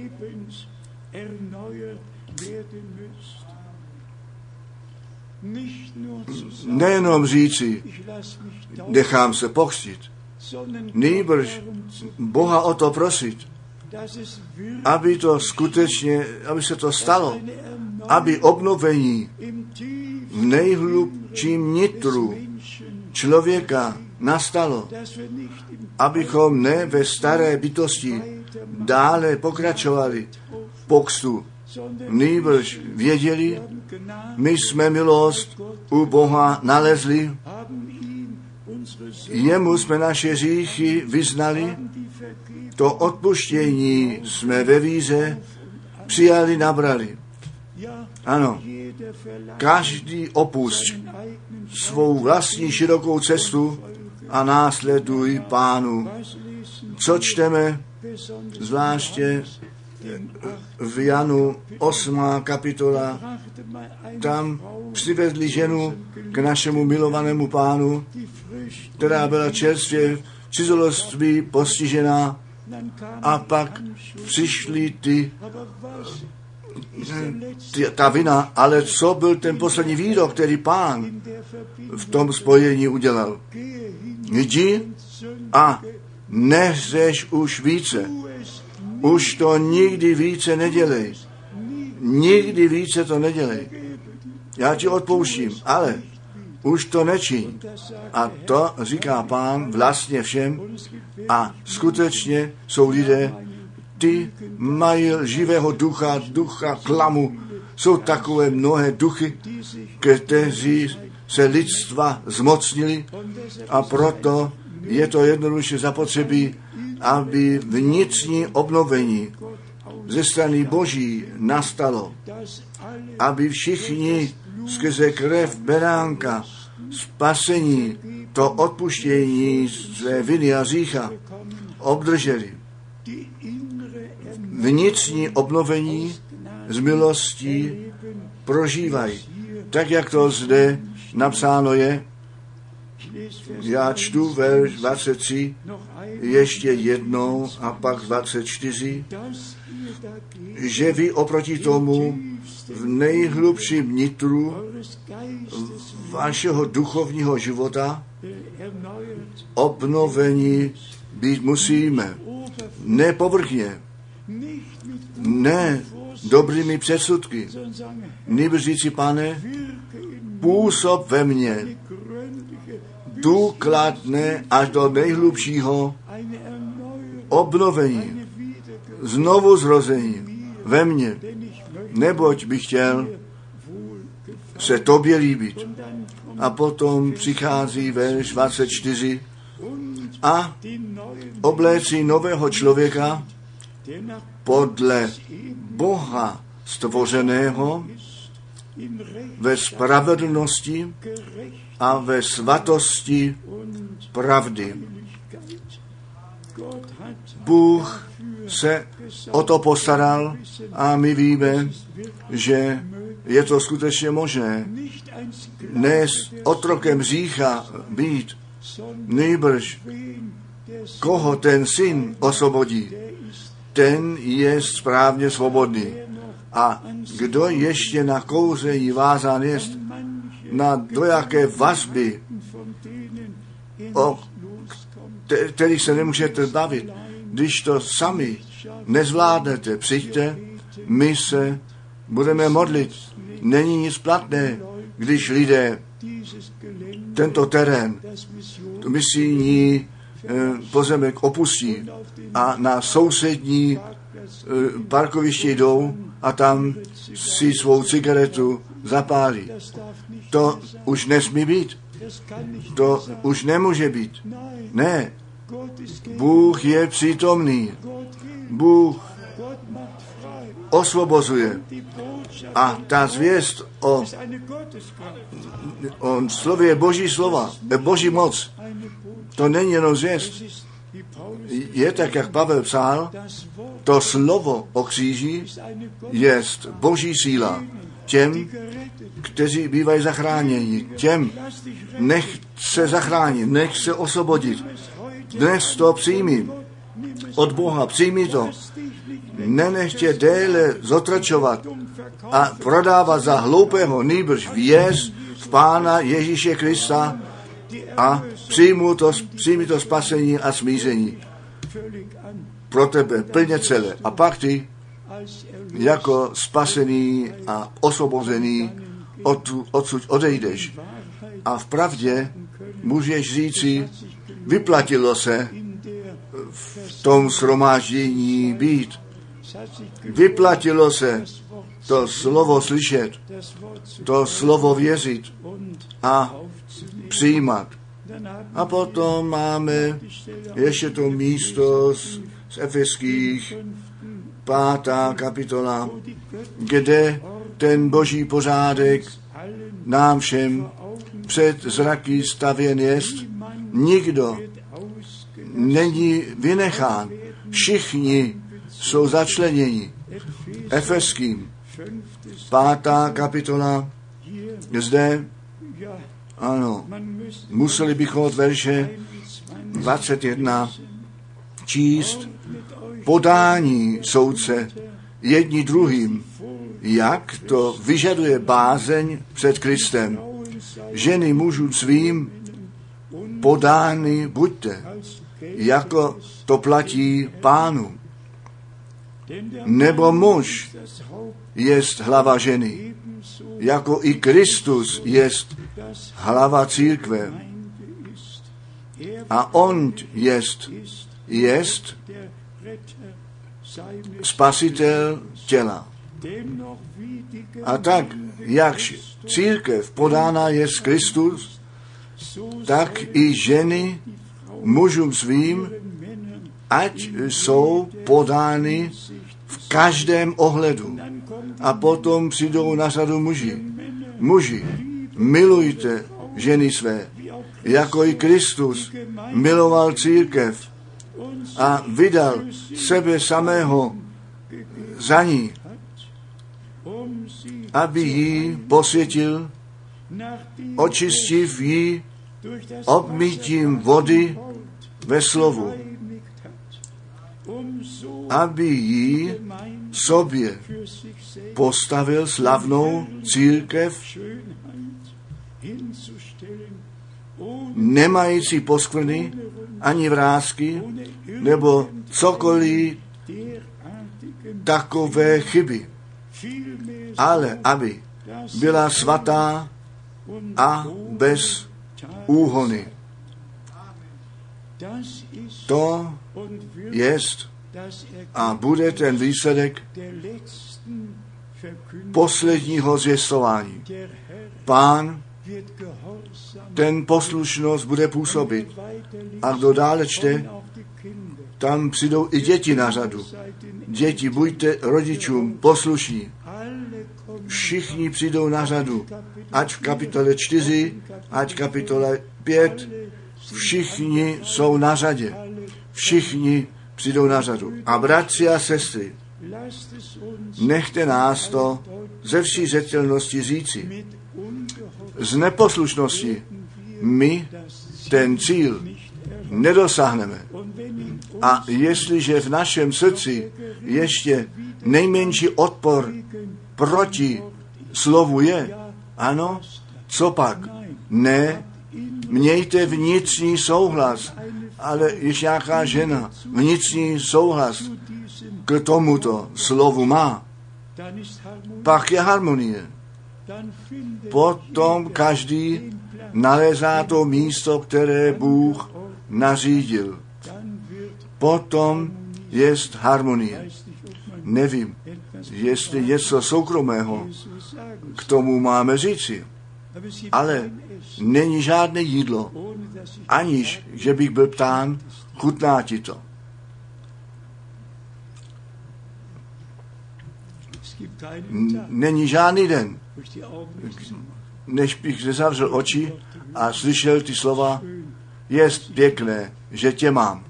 Nejenom říci, nechám se pokřtít, nýbrž Boha o to prosit, aby to skutečně, aby se to stalo, aby obnovení v nejhlubším nitru člověka nastalo, abychom ne ve staré bytosti dále pokračovali pokstu, nýbrž věděli, my jsme milost u Boha nalezli, jemu jsme naše hříchy vyznali, to odpuštění jsme ve víře přijali, nabrali. Ano, každý opusť svou vlastní širokou cestu a následuj Pánu. Co čteme, zvláště v Janu osmá kapitola, tam přivedli ženu k našemu milovanému Pánu, která byla čerstvě cizoloství postižená, a pak přišly ty, ty, ta vina, ale co byl ten poslední výrok, který Pán v tom spojení udělal? Jdi a nehřeš už více. Už to nikdy více nedělej. Nikdy více to nedělej. Já ti odpouštím, ale už to nečiň. A to říká Pán vlastně všem. A skutečně jsou lidé, ty mají živého ducha, ducha klamu. Jsou takové mnohé duchy, kteří se lidstva zmocnili, a proto je to jednoduše zapotřebí, aby vnitřní obnovení ze strany Boží nastalo, aby všichni skrze krev beránka spasení, to odpuštění své viny a hřícha obdrželi. Vnitřní obnovení z milostí prožívají. Tak, jak to zde napsáno je, Já čtu verš dvacet tři ještě jednou a pak dvacet čtyři, že vy oproti tomu v nejhlubším nitru vašeho duchovního života obnovení být musíme. Ne povrchně, ne dobrými předsudky, nýbrž říci, Pane, působ ve mně důkladné až do nejhlubšího obnovení, znovu zrození ve mně, neboť bych chtěl se tobě líbit. A potom přichází verš dvacet čtyři a obléci nového člověka podle Boha stvořeného ve spravedlnosti a ve svatosti pravdy. Bůh se o to postaral a my víme, že je to skutečně možné. Ne s otrokem hřícha být, nýbrž koho ten syn osvobodí, ten je správně svobodný. A kdo ještě na kouření vázán jest, na dojaké vazby, o kterých se nemůžete bavit, když to sami nezvládnete, přijďte, my se budeme modlit. Není nic platné, když lidé tento terén, tu misijní pozemek opustí a na sousední parkoviště jdou a tam si svou cigaretu zapálí. To už nesmí být. To už nemůže být. Ne. Bůh je přítomný. Bůh osvobozuje. A ta zvěst o, o slově Boží slova, Boží moc, to není jenom zvěst. Je tak, jak Pavel psal, to slovo o kříži je Boží síla těm, kteří bývají zachráněni. Těm nech se zachránit, nech se osvobodit. Dnes to přijmi od Boha, přijmi to. Nenechtě déle zotročovat a prodávat za hloupého, nýbrž věř v Pána Ježíše Krista a přijmu to, přijmi to spasení a smíření pro tebe plně celé. A pak ty jako spasený a osvobozený od, odsud odejdeš. A v pravdě můžeš říci, vyplatilo se v tom shromáždění být. Vyplatilo se to slovo slyšet, to slovo věřit a přijímat. A potom máme ještě to místo z, z Efeských, pátá kapitola, kde ten boží pořádek nám všem před zraky stavěn jest. Nikdo není vynechán. Všichni jsou začleněni. Efeským, pátá kapitola, zde, ano, museli bychom od verše dvacet jedna číst podání soudce jedni druhým, jak to vyžaduje bázeň před Kristem. Ženy mužům svým podány buďte, jako to platí Pánu. Nebo muž jest hlava ženy, jako i Kristus jest hlava církve. A on jest, jest spasitel těla. A tak, jakž církev podána jest Kristus, tak i ženy mužům svým, ať jsou podány v každém ohledu. A potom přijdou na řadu muži. Muži, milujte ženy své, jako i Kristus miloval církev a vydal sebe samého za ní, aby ji posvětil, očistiv ji obmytím vody ve slovu, aby ji sobě postavil slavnou církev, nemající poskvrny ani vrásky, nebo cokoliv takové chyby, ale aby byla svatá a bez úhony. To jest a bude ten výsledek posledního zvěstování. Pán ten poslušnost bude působit. A kdo dále čte, tam přijdou i děti na řadu. Děti, buďte rodičům poslušní. Všichni přijdou na řadu. Ať v kapitole čtyři, ať v kapitole pět, všichni jsou na řadě. Všichni přijdou na řadu. A bratři a sestry, nechte nás to ze vší zřetelnosti říci. Z neposlušnosti my ten cíl nedosáhneme. A jestliže v našem srdci ještě nejmenší odpor proti slovu je, ano, co pak? Ne, mějte vnitřní souhlas, ale ještě nějaká žena vnitřní souhlas k tomuto slovu má, pak je harmonie. Potom každý nalézá to místo, které Bůh nařídil. Potom jest harmonie. Nevím, jestli něco soukromého k tomu máme říci, ale není žádné jídlo, aniž, že bych byl ptán, chutná ti to. Není žádný den, než bych nezavřel oči a slyšel ty slova, jest pěkné, že tě mám.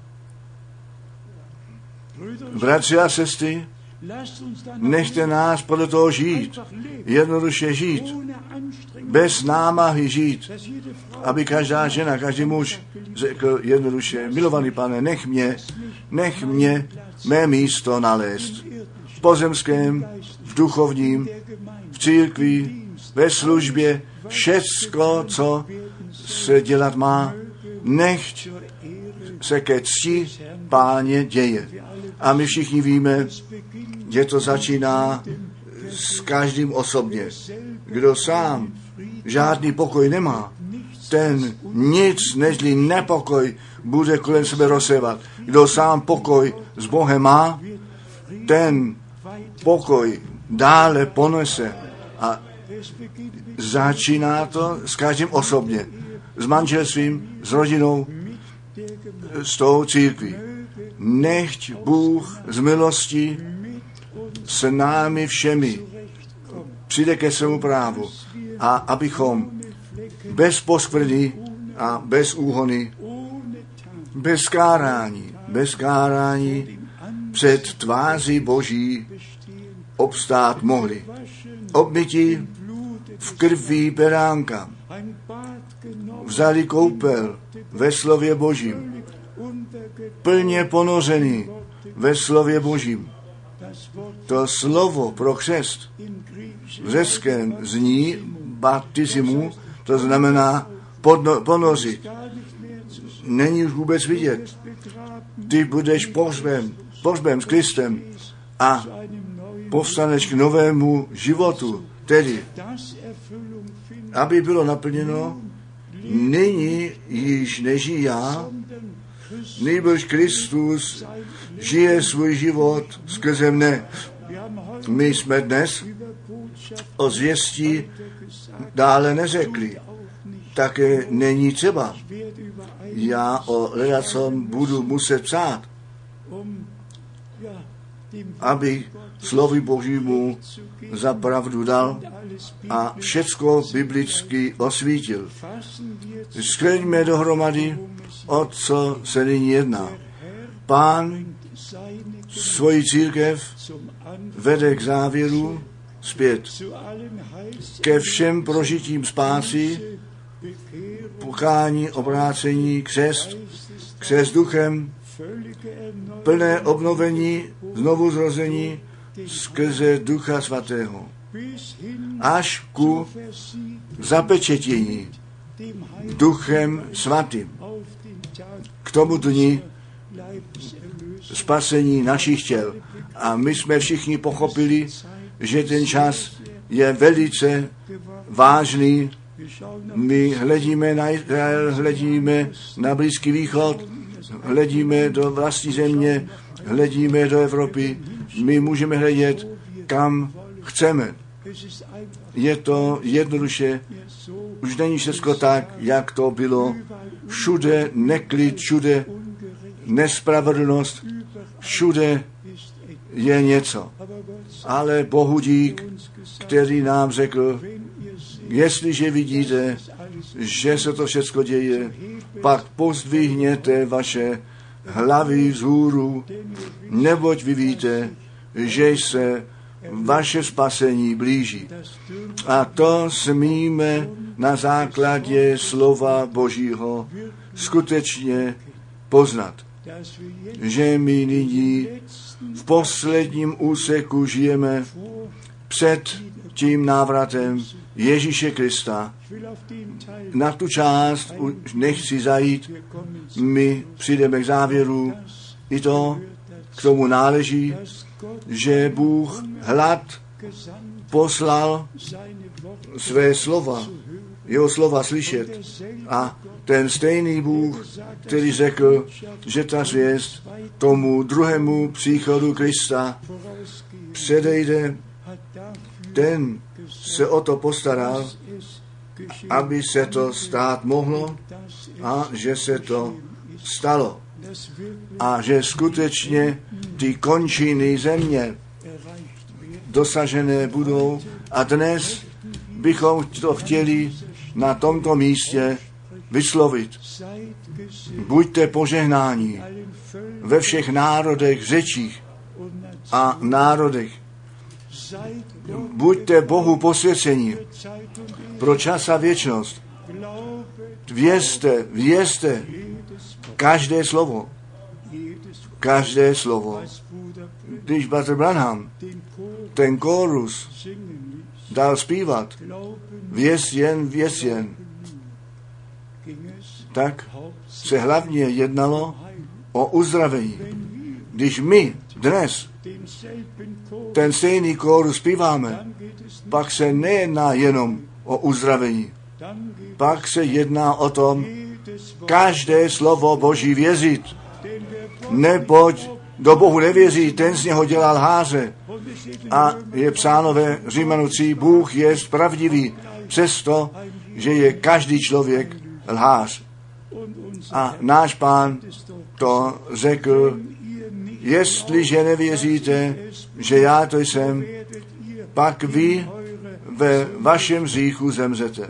Bratři a sestry, nechte nás podle toho žít, jednoduše žít, bez námahy žít, aby každá žena, každý muž řekl jednoduše, milovaný Pane, nech mě, nech mě mé místo nalézt. V pozemském, v duchovním, v církvi, ve službě, všecko, co se dělat má, nechť se ke cti Páně děje. A my všichni víme, že to začíná s každým osobně. Kdo sám žádný pokoj nemá, ten nic nežli nepokoj bude kolem sebe rozsévat. Kdo sám pokoj s Bohem má, ten pokoj dále ponese. A začíná to s každým osobně. S manželstvím, s rodinou, s tou církví. Nechť Bůh z milosti s námi všemi přijde ke svému právu a abychom bez poskvrny a bez úhony, bez kárání, bez kárání před tváří Boží obstát mohli. Obmytí v krví beránka, vzali koupel ve slově Božím, plně ponořený ve slově Božím. To slovo pro křest v řeckém zní baptismu, to znamená podno, ponořit. Není už vůbec vidět. Ty budeš pohřben, pohřben s Kristem a povstaneš k novému životu. Tedy, aby bylo naplněno, nyní již nežijí já, nýbrž Kristus žije svůj život skrze mne. My jsme dnes o zvěstí dále neřekli. Také není třeba. Já o ledacom budu muset psát, aby slovy Božímu za pravdu dal a všecko biblicky osvítil. Skreňme dohromady, o co se nyní jedná. Pán svoji církev vede k závěru zpět ke všem prožitím spásy, pokání, obrácení, křest, křest duchem, plné obnovení, znovu zrození skrze Ducha Svatého. Až ku zapečetění Duchem Svatým. K tomu dni spasení našich těl. A my jsme všichni pochopili, že ten čas je velice vážný. My hledíme na Izrael, hledíme na Blízký východ, hledíme do vlastní země, hledíme do Evropy. My můžeme hledět, kam chceme. Je to jednoduše, už není všechno tak, jak to bylo. Všude neklid, všude nespravedlnost, všude je něco. Ale Bohu dík, který nám řekl, jestliže vidíte, že se to všechno děje, pak pozdvihněte vaše hlavy vzhůru, neboť vy víte, že se vaše spasení blíží. A to smíme na základě slova Božího skutečně poznat, že my nyní v posledním úseku žijeme před tím návratem Ježíše Krista. Na tu část už nechci zajít, my přijdeme k závěru, i to k tomu náleží, že Bůh hlad poslal své slova, jeho slova slyšet. A ten stejný Bůh, který řekl, že ta zvěst tomu druhému příchodu Krista předejde, ten se o to postaral, aby se to stát mohlo a že se to stalo. A že skutečně ty končiny země dosažené budou. A dnes bychom to chtěli na tomto místě vyslovit. Buďte požehnáni ve všech národech, řečích a národech. Buďte Bohu posvěceni pro čas a věčnost. Vězte, vězte každé slovo. Každé slovo. Když Brother Branham ten kórus dal zpívat, věz jen, věz jen, tak se hlavně jednalo o uzdravení. Když my dnes ten stejný kórus zpíváme, pak se nejedná jenom o uzdravení. Pak se jedná o tom, každé slovo Boží věřit. Neboť do Bohu nevěří, ten z něho dělá lháře. A je psáno ve Římanu tři, Bůh je pravdivý, přesto, že je každý člověk lhář. A náš Pán to řekl, jestliže nevěříte, že já to jsem, pak vy ve vašem hříchu zemřete.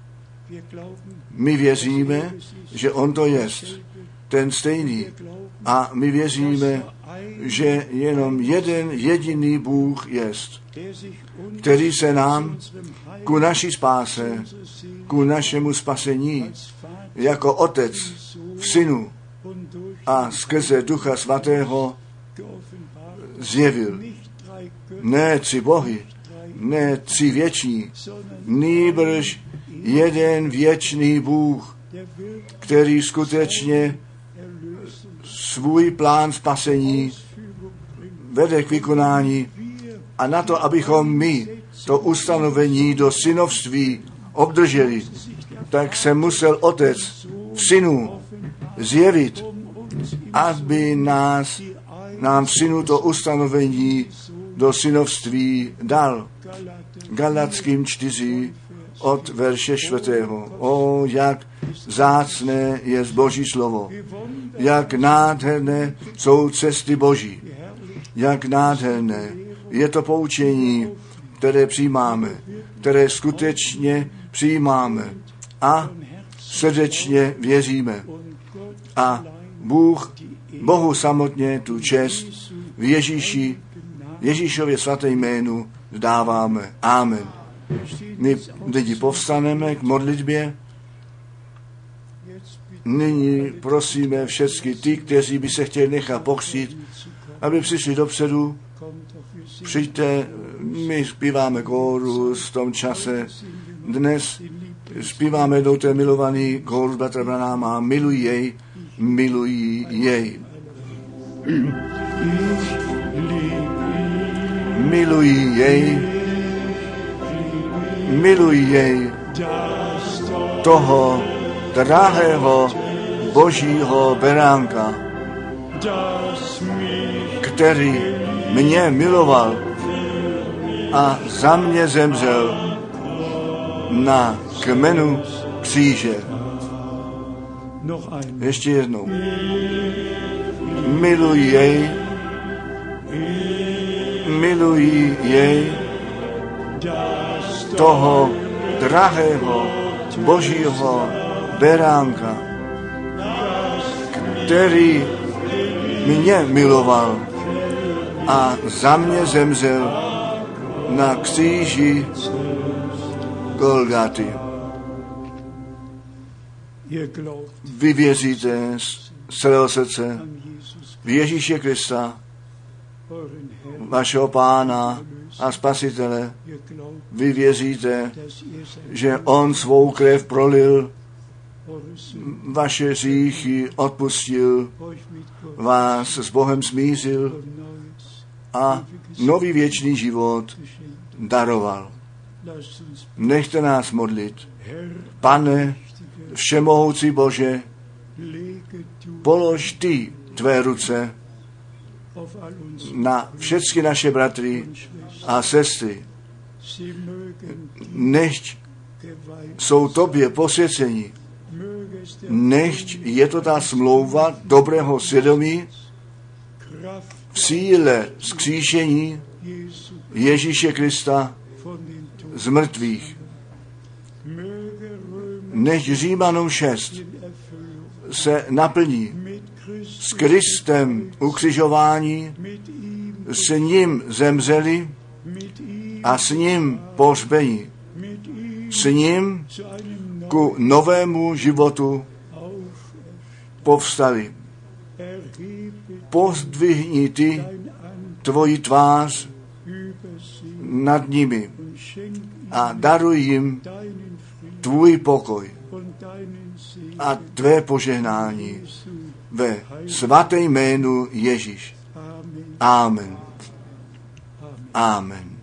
My věříme, že on to jest, ten stejný. A my věříme, že jenom jeden jediný Bůh jest, který se nám ku naší spáse, ku našemu spasení, jako Otec v Synu a skrze Ducha Svatého zjevil. Ne tři bohy, ne tři věční, nýbrž jeden věčný Bůh, který skutečně svůj plán spasení vede k vykonání a na to, abychom my to ustanovení do synovství obdrželi, tak se musel Otec v Synu zjevit, aby nás, nám v Synu to ustanovení do synovství dal. Galatským čtyři od verše čtvrtého. O, jak vzácné je Boží slovo, jak nádherné jsou cesty Boží, jak nádherné je to poučení, které přijímáme, které skutečně přijímáme a srdečně věříme. A Bůh, Bohu samotně tu čest v Ježíši, Ježíšově svaté jménu dáváme. Amen. My lidi povstaneme k modlitbě. nyní prosíme všechny ty, kteří by se chtěli nechat pokřtít, aby přišli dopředu. Přijďte, my zpíváme kórus v tom čase. Dnes zpíváme do té milovaný kórus bratra Branhama. Miluj jej, miluj jej. Miluj jej, miluj jej, toho drahého božího beránka, který mě miloval a za mě zemřel na kmenu kříže. Ještě jednou. Miluj jej, miluj jej, toho drahého božího beránka, který mě miloval a za mě zemřel na kříži Golgaty. Vy věříte z celého srdce v Ježíše Krista, vašeho Pána a Spasitele. Vy věříte, že on svou krev prolil, vaše hříchy odpustil, vás s Bohem smířil a nový věčný život daroval. Nechte nás modlit. Pane, všemohoucí Bože, polož ty tvé ruce na všechny naše bratry a sestry. Nechť jsou tobě posvěceni. Nechť je to ta smlouva dobrého svědomí v síle vzkříšení Ježíše Krista z mrtvých. Nechť Římanům šest se naplní s Kristem ukřižování, s ním zemřeli a s ním pohřbení, s ním ku novému životu povstali. Pozdvihni ty tvoji tvář nad nimi a daruj jim tvůj pokoj a tvé požehnání ve svaté jménu Ježíš. Amen. Amen.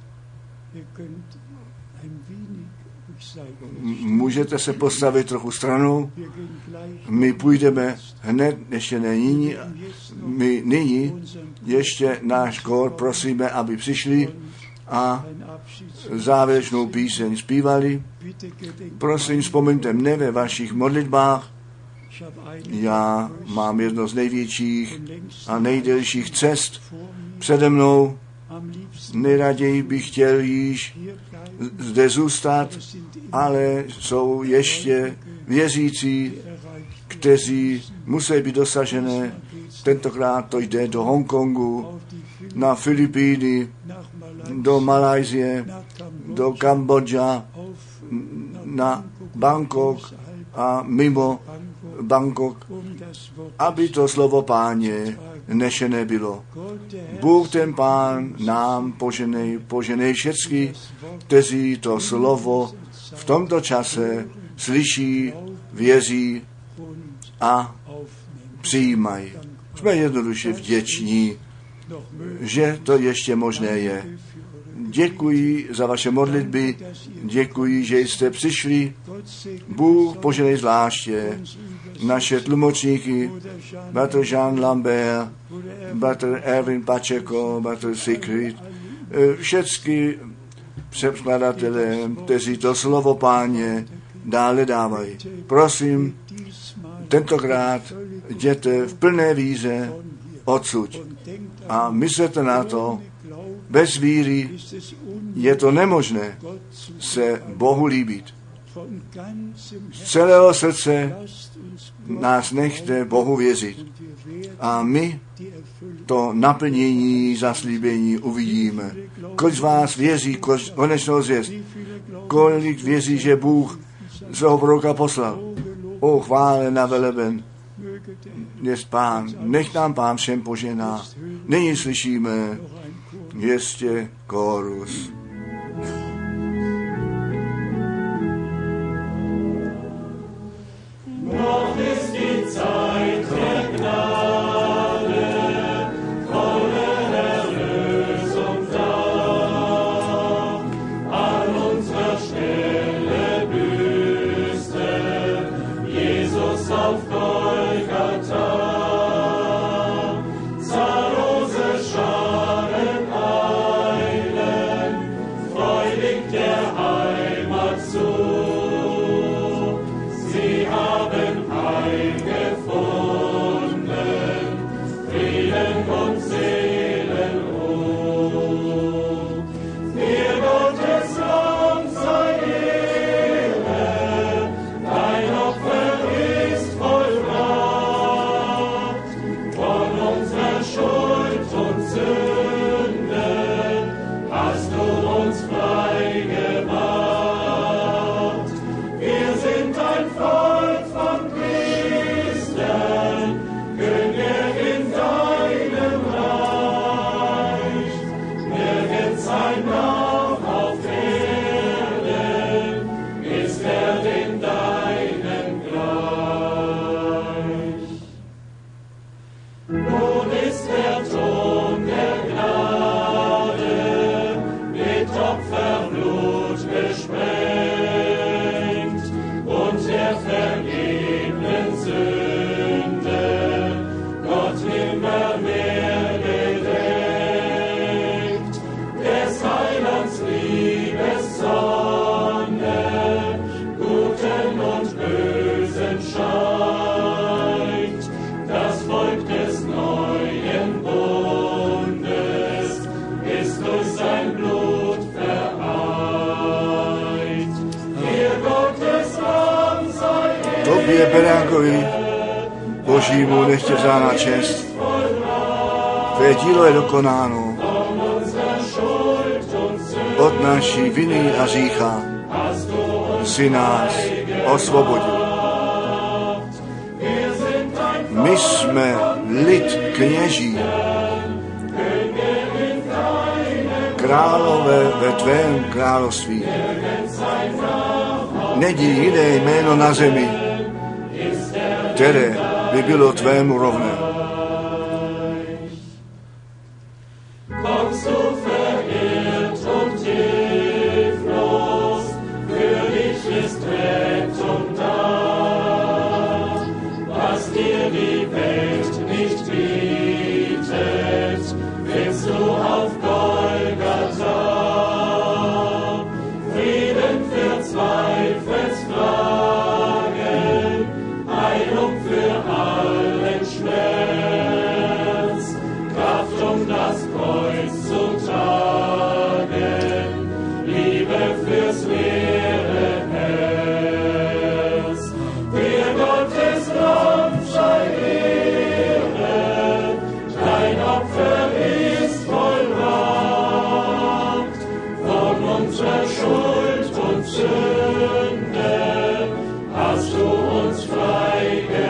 Můžete se postavit trochu stranou. My půjdeme hned, ještě ne nyní, my nyní ještě náš kor prosíme, aby přišli a závěrečnou píseň zpívali. Prosím, vzpomeňte mne ve vašich modlitbách. Já mám jedno z největších a nejdelších cest přede mnou. Nejraději bych chtěl již zde zůstat, ale jsou ještě věřící, kteří musí být dosažené. Tentokrát to jde do Hongkongu, na Filipíny, do Malajsie, do Kambodža, na Bangkok a mimo Bangkok, aby to slovo Páně nešené bylo. Bůh ten Pán nám poženej, poženej všecky, kteří to slovo v tomto čase slyší, věří a přijímají. Jsme jednoduše vděční, že to ještě možné je. Děkuji za vaše modlitby, děkuji, že jste přišli. Bůh poženej zvláště naše tlumočníky, bratr Jean Lambert, bratr Erwin Pacheco, bratr Sigrid, všechny překladatelé, kteří to slovo Páně dále dávají. Prosím, tentokrát jděte v plné víře odsud a myslete na to, bez víry je to nemožné se Bohu líbit. Z celého srdce nás nechte Bohu věřit. A my to naplnění zaslíbení uvidíme. Kolik z vás věří konečnou zvěst? Kolik věří, že Bůh svého proroka poslal? O chvále na veleben jest Pán. Nech nám Pán všem požená. Nyní slyšíme ještě chorus. Noch ist die Zeit der Gnade, volle Erlösung da. An unserer Stelle büßte Jesus auf Golgatha. Zahllose Scharen eilen freudig der Heimat zu. Sie haben gefunden, Frieden und Seelenruhe. Dir Gottes Lamm sei Ehre, dein Opfer ist vollbracht. Von unserer Schuld und Sünde hast du uns frei gemacht. Wir sind ein Volk von Priestern, Könige in deinem Reich. Nirgends ein Name auf Erden ist er in deinem gleich. Nun ist der Thron der Gnade mit Opferblut besprengt und der vergebenen Sünde Gott nimmer mehr gedenkt. Des Heilands Liebessonne Guten und Bösen scheint. Das Volk des neuen Bundes ist durch sein Blut vereint. Ihr Gottes Lamm sei Tobě beránkovi, Božímu nechtě vzána čest. Tvé dílo je dokonáno. Od naší viny a řícha si nás osvobodil. My jsme lid kněží, králové ve tvém království. Není jiné jméno na zemi, které by bylo tvému rovné. Kommst du verirrt und hilflos, für dich ist Rettung da. Was dir die Welt nicht bietet, findest du auf Golgatha. Frieden für Zweifelsfragen, Heilung für allen Schmerz, Kraft um das Kreuz zu tragen, Liebe fürs leere Herz. Dir Gottes Lamm sei Ehre, dein Opfer ist vollbracht. Von unserer Schuld und Sünde hast du uns frei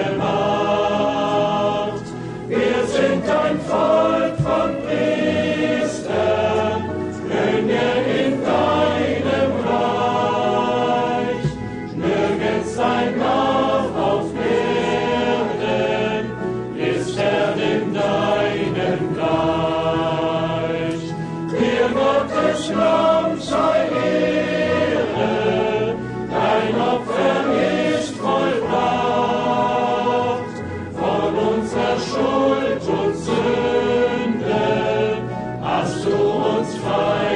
gemacht. Wir sind ein Volk von Priestern, Könige in deinem Reich. Nirgends ein Name auf Erden ist er in deinem gleich. Dir Gottes Lamm sei Ehre, dein Opfer ist vollbracht. Von unserer Schuld und Sünde hast du uns frei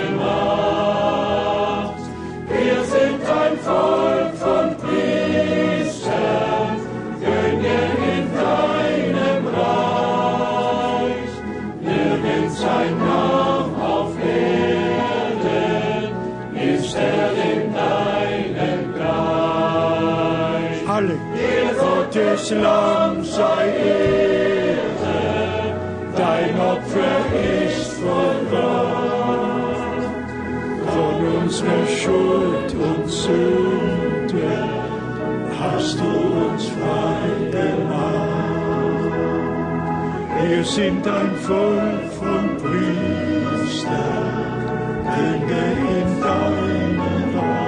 gemacht. Wir sind ein Volk von Priestern, Könige in deinem Reich. Nirgends ein Name auf Erden ist er in deinem gleich. Alle. Dir Gottes Lamm sei Ehre, dein Opfer ist vollbracht. Von unserer Schuld und Sünde hast du uns frei gemacht. Wir sind ein Volk von Priestern, Könige in deinem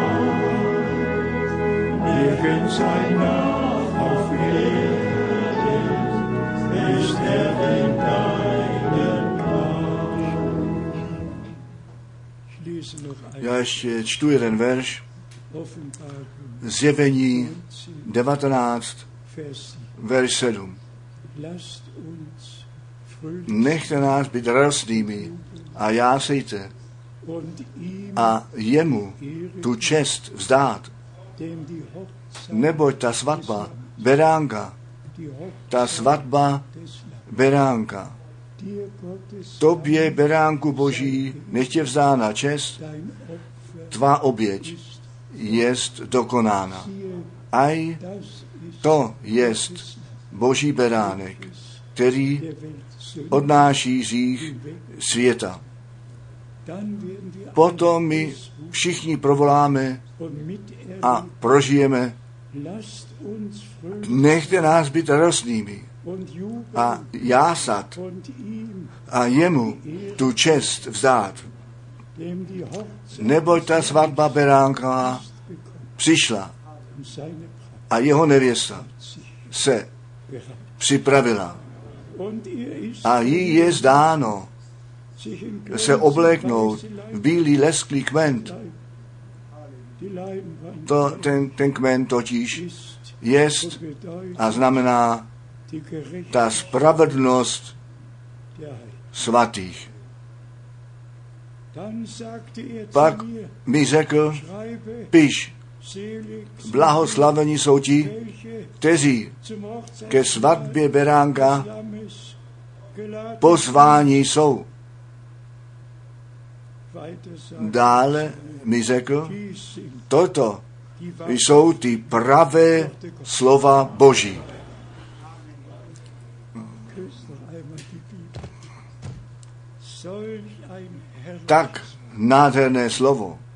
Reich. Nirgends ein Nach auf Erden ist er in deinem Reich. Já ještě čtu jeden verš. Zjevení devatenáct, verš sedm. Nechte nás být radostnými a jásejte a jemu tu čest vzdát. Neboť ta svatba beránka, ta svatba beránka. Tobě, beránku Boží, nech tě vzdána čest, tvá oběť jest dokonána. Aj to jest Boží beránek, který odnáší hřích světa. Potom my všichni provoláme a prožijeme. Nechte nás být radostnými a jásat a jemu tu čest vzdát. Neboť ta svatba beránka přišla a jeho nevěsta se připravila. A jí je zdáno se obléknout v bílý lesklý kment. To, ten, ten kment totiž jest a znamená ta spravedlnost svatých. Pak mi řekl, piš, blahoslavení jsou ti, kteří ke svatbě beránka pozváni jsou. Dále mi řekl, toto jsou ty pravé slova Boží. Tak nádherné slovo